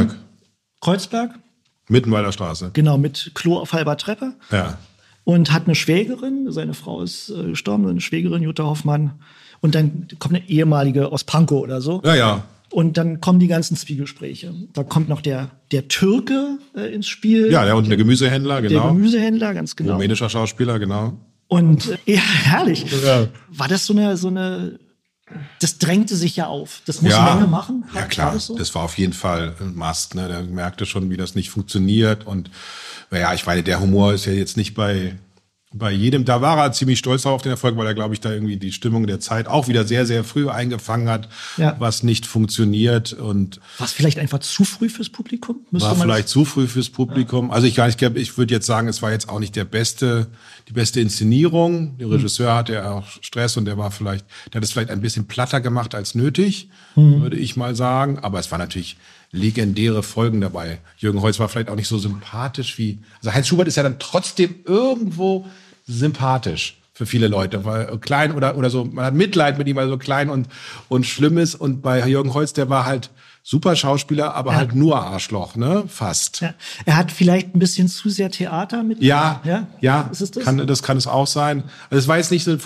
Kreuzberg. Mittenwalder Straße. Genau, mit Klo auf halber Treppe. Ja. Und hat eine Schwägerin, seine Frau ist gestorben, eine Schwägerin, Jutta Hoffmann. Und dann kommt eine ehemalige aus Pankow oder so. Ja. Und dann kommen die ganzen Zwiegespräche. Da kommt noch der Türke ins Spiel. Ja, und der Gemüsehändler, genau. Der Gemüsehändler, ganz genau. Rumänischer Schauspieler, genau. Und ja, herrlich. Ja. War das so eine das drängte sich ja auf. Das muss Menge machen. Ja, klar. Das war auf jeden Fall ein Must. Ne? Der merkte schon, wie das nicht funktioniert. Und ich meine, der Humor ist ja jetzt nicht bei jedem. Da war er ziemlich stolz drauf auf den Erfolg, weil er, glaube ich, da irgendwie die Stimmung der Zeit auch wieder sehr, sehr früh eingefangen hat, was nicht funktioniert. Und war es vielleicht einfach zu früh fürs Publikum? War vielleicht zu früh fürs Publikum. Ja. Also ich würde jetzt sagen, es war jetzt auch nicht die beste Inszenierung. Der Regisseur hatte ja auch Stress und der hat es vielleicht ein bisschen platter gemacht als nötig, würde ich mal sagen. Aber es war natürlich legendäre Folgen dabei. Jürgen Holz war vielleicht auch nicht so sympathisch also Heinz Schubert ist ja dann trotzdem irgendwo sympathisch für viele Leute, weil klein oder so, man hat Mitleid mit ihm, weil er so klein und schlimm ist. Und bei Jürgen Holz, der war halt super Schauspieler, aber halt nur Arschloch, ne? Fast. Ja. Er hat vielleicht ein bisschen zu sehr Theater mit. Ja. Ist es das? Das kann es auch sein. Also es war jetzt nicht so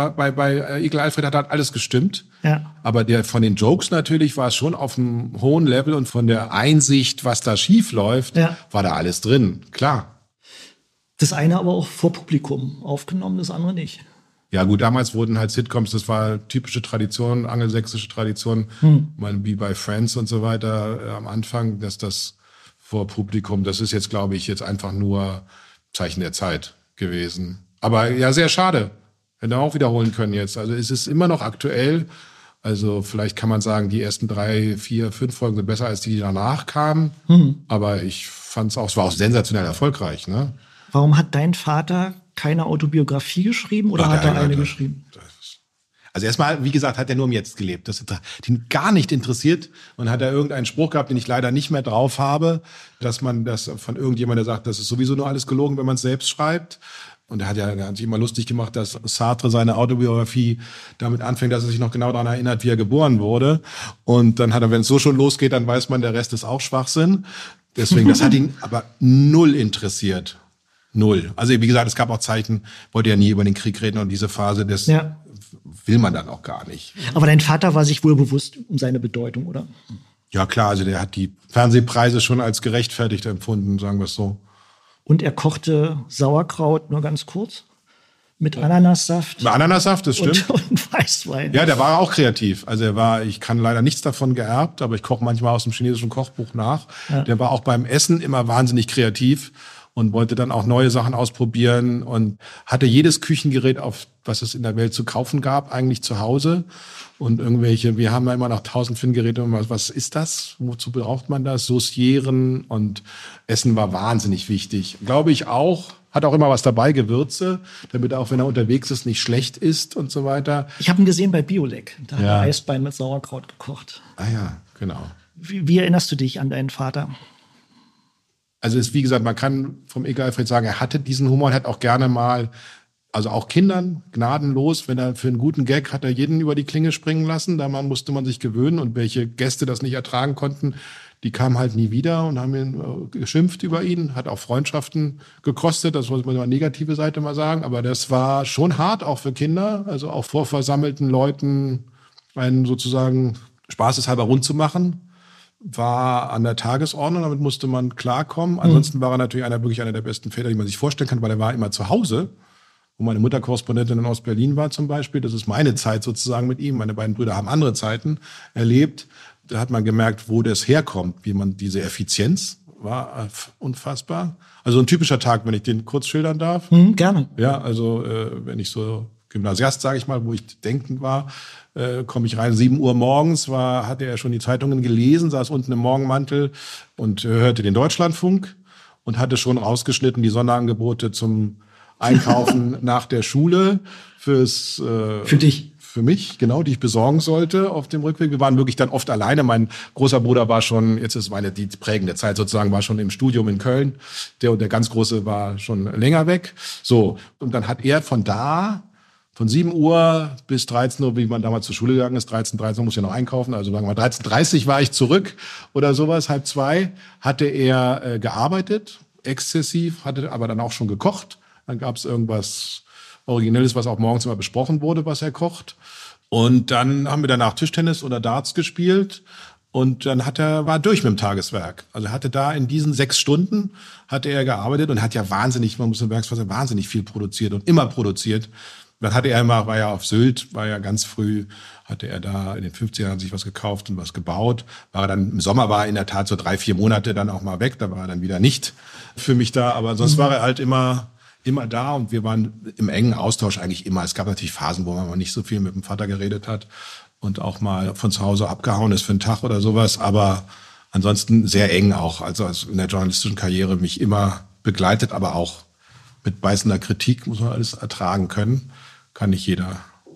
bei Ekel Alfred hat halt alles gestimmt. Ja. Aber von den Jokes natürlich war es schon auf einem hohen Level und von der Einsicht, was da schief läuft, war da alles drin. Klar. Das eine aber auch vor Publikum aufgenommen, das andere nicht. Ja gut, damals wurden halt Sitcoms, das war typische Tradition, angelsächsische Tradition, wie bei Friends und so weiter am Anfang, dass das vor Publikum, das ist jetzt, glaube ich, jetzt einfach nur Zeichen der Zeit gewesen. Aber ja, sehr schade. Hätten wir auch wiederholen können jetzt. Also es ist immer noch aktuell. Also vielleicht kann man sagen, die ersten 3, 4, 5 Folgen sind besser als die danach kamen. Aber ich fand es war auch sensationell erfolgreich, ne? Warum hat dein Vater keine Autobiografie geschrieben oder hat er eine geschrieben? Also erstmal, wie gesagt, hat er nur im Jetzt gelebt. Das hat ihn gar nicht interessiert. Und hat er irgendeinen Spruch gehabt, den ich leider nicht mehr drauf habe, dass man das von irgendjemandem, der sagt, das ist sowieso nur alles gelogen, wenn man es selbst schreibt. Und er hat sich immer lustig gemacht, dass Sartre seine Autobiografie damit anfängt, dass er sich noch genau daran erinnert, wie er geboren wurde. Und dann wenn es so schon losgeht, dann weiß man, der Rest ist auch Schwachsinn. Deswegen, das hat ihn aber null interessiert. Null. Also wie gesagt, es gab auch Zeichen, wollte ja nie über den Krieg reden und diese Phase, das will man dann auch gar nicht. Aber dein Vater war sich wohl bewusst um seine Bedeutung, oder? Ja klar, also der hat die Fernsehpreise schon als gerechtfertigt empfunden, sagen wir es so. Und er kochte Sauerkraut, nur ganz kurz? Mit Ananassaft. Mit Ananassaft, das stimmt. Und Weißwein. Ja, der war auch kreativ. Also ich kann leider nichts davon geerbt, aber ich koche manchmal aus dem chinesischen Kochbuch nach. Ja. Der war auch beim Essen immer wahnsinnig kreativ und wollte dann auch neue Sachen ausprobieren und hatte jedes Küchengerät, was es in der Welt zu kaufen gab, eigentlich zu Hause. Und wir haben da immer noch 1000 Filmgeräte. Was ist das? Wozu braucht man das? Saucieren und Essen war wahnsinnig wichtig. Glaube ich auch. Hat auch immer was dabei, Gewürze, damit er auch, wenn er unterwegs ist, nicht schlecht ist und so weiter. Ich habe ihn gesehen bei Biolek. Da hat er Eisbein mit Sauerkraut gekocht. Ah ja, genau. Wie erinnerst du dich an deinen Vater? Also wie gesagt, man kann vom Ekel Alfred sagen, er hatte diesen Humor und hat auch gerne mal, also auch Kindern gnadenlos, wenn er für einen guten Gag hat er jeden über die Klinge springen lassen. Da musste man sich gewöhnen und welche Gäste das nicht ertragen konnten, die kamen halt nie wieder und haben ihn geschimpft über ihn, hat auch Freundschaften gekostet, das muss man mal negative Seite mal sagen, aber das war schon hart auch für Kinder, also auch vor versammelten Leuten einen sozusagen spaßeshalber rund zu machen, war an der Tagesordnung, damit musste man klarkommen. Ansonsten war er natürlich wirklich einer der besten Väter, die man sich vorstellen kann, weil er war immer zu Hause, wo meine Mutter Korrespondentin in Ostberlin war zum Beispiel. Das ist meine Zeit sozusagen mit ihm. Meine beiden Brüder haben andere Zeiten erlebt. Da hat man gemerkt, wo das herkommt, wie man diese Effizienz war unfassbar. Also ein typischer Tag, wenn ich den kurz schildern darf. Gerne. Ja, also wenn ich so Gymnasiast, sage ich mal, wo ich denkend war, komme ich rein, 7 Uhr morgens, hatte er schon die Zeitungen gelesen, saß unten im Morgenmantel und hörte den Deutschlandfunk und hatte schon rausgeschnitten die Sonderangebote zum Einkaufen nach der Schule für dich. Für mich, genau, die ich besorgen sollte auf dem Rückweg. Wir waren wirklich dann oft alleine. Mein großer Bruder war schon, jetzt ist die prägende Zeit sozusagen, war schon im Studium in Köln. Der ganz Große war schon länger weg. So. Und dann hat er von 7 Uhr bis 13 Uhr, wie man damals zur Schule gegangen ist, 13 Uhr muss ja noch einkaufen, also sagen wir mal 13:30 war ich zurück oder sowas, 1:30, hatte er gearbeitet, exzessiv, hatte aber dann auch schon gekocht. Dann gab es irgendwas Originelles, was auch morgens immer besprochen wurde, was er kocht. Und dann haben wir danach Tischtennis oder Darts gespielt. Und dann war durch mit dem Tageswerk. Also er hatte da in diesen 6 Stunden hatte er gearbeitet und hat ja wahnsinnig viel produziert und immer produziert. Dann war ja auf Sylt, war ja ganz früh, hatte er da in den 50ern sich was gekauft und was gebaut. Im Sommer war er in der Tat so 3-4 Monate dann auch mal weg. Da war er dann wieder nicht für mich da. Aber sonst war er halt immer da und wir waren im engen Austausch eigentlich immer. Es gab natürlich Phasen, wo man mal nicht so viel mit dem Vater geredet hat und auch mal von zu Hause abgehauen ist für einen Tag oder sowas, aber ansonsten sehr eng auch. Also in der journalistischen Karriere mich immer begleitet, aber auch mit beißender Kritik muss man alles ertragen können. Kann nicht jeder.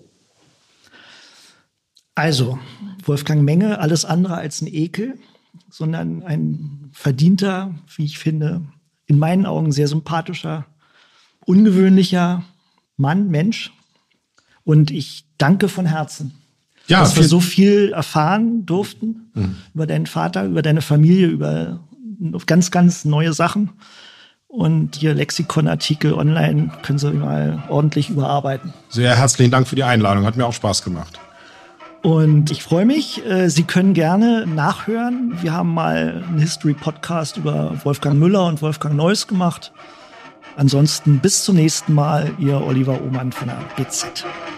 Also, Wolfgang Menge, alles andere als ein Ekel, sondern ein verdienter, wie ich finde, in meinen Augen sehr sympathischer, ungewöhnlicher Mensch. Und ich danke von Herzen, dass wir so viel erfahren durften über deinen Vater, über deine Familie, über ganz, ganz neue Sachen. Und hier Lexikonartikel online können Sie mal ordentlich überarbeiten. Sehr herzlichen Dank für die Einladung, hat mir auch Spaß gemacht. Und ich freue mich, Sie können gerne nachhören. Wir haben mal einen History-Podcast über Wolfgang Müller und Wolfgang Neuss gemacht. Ansonsten bis zum nächsten Mal, Ihr Oliver Ohmann von der BZ.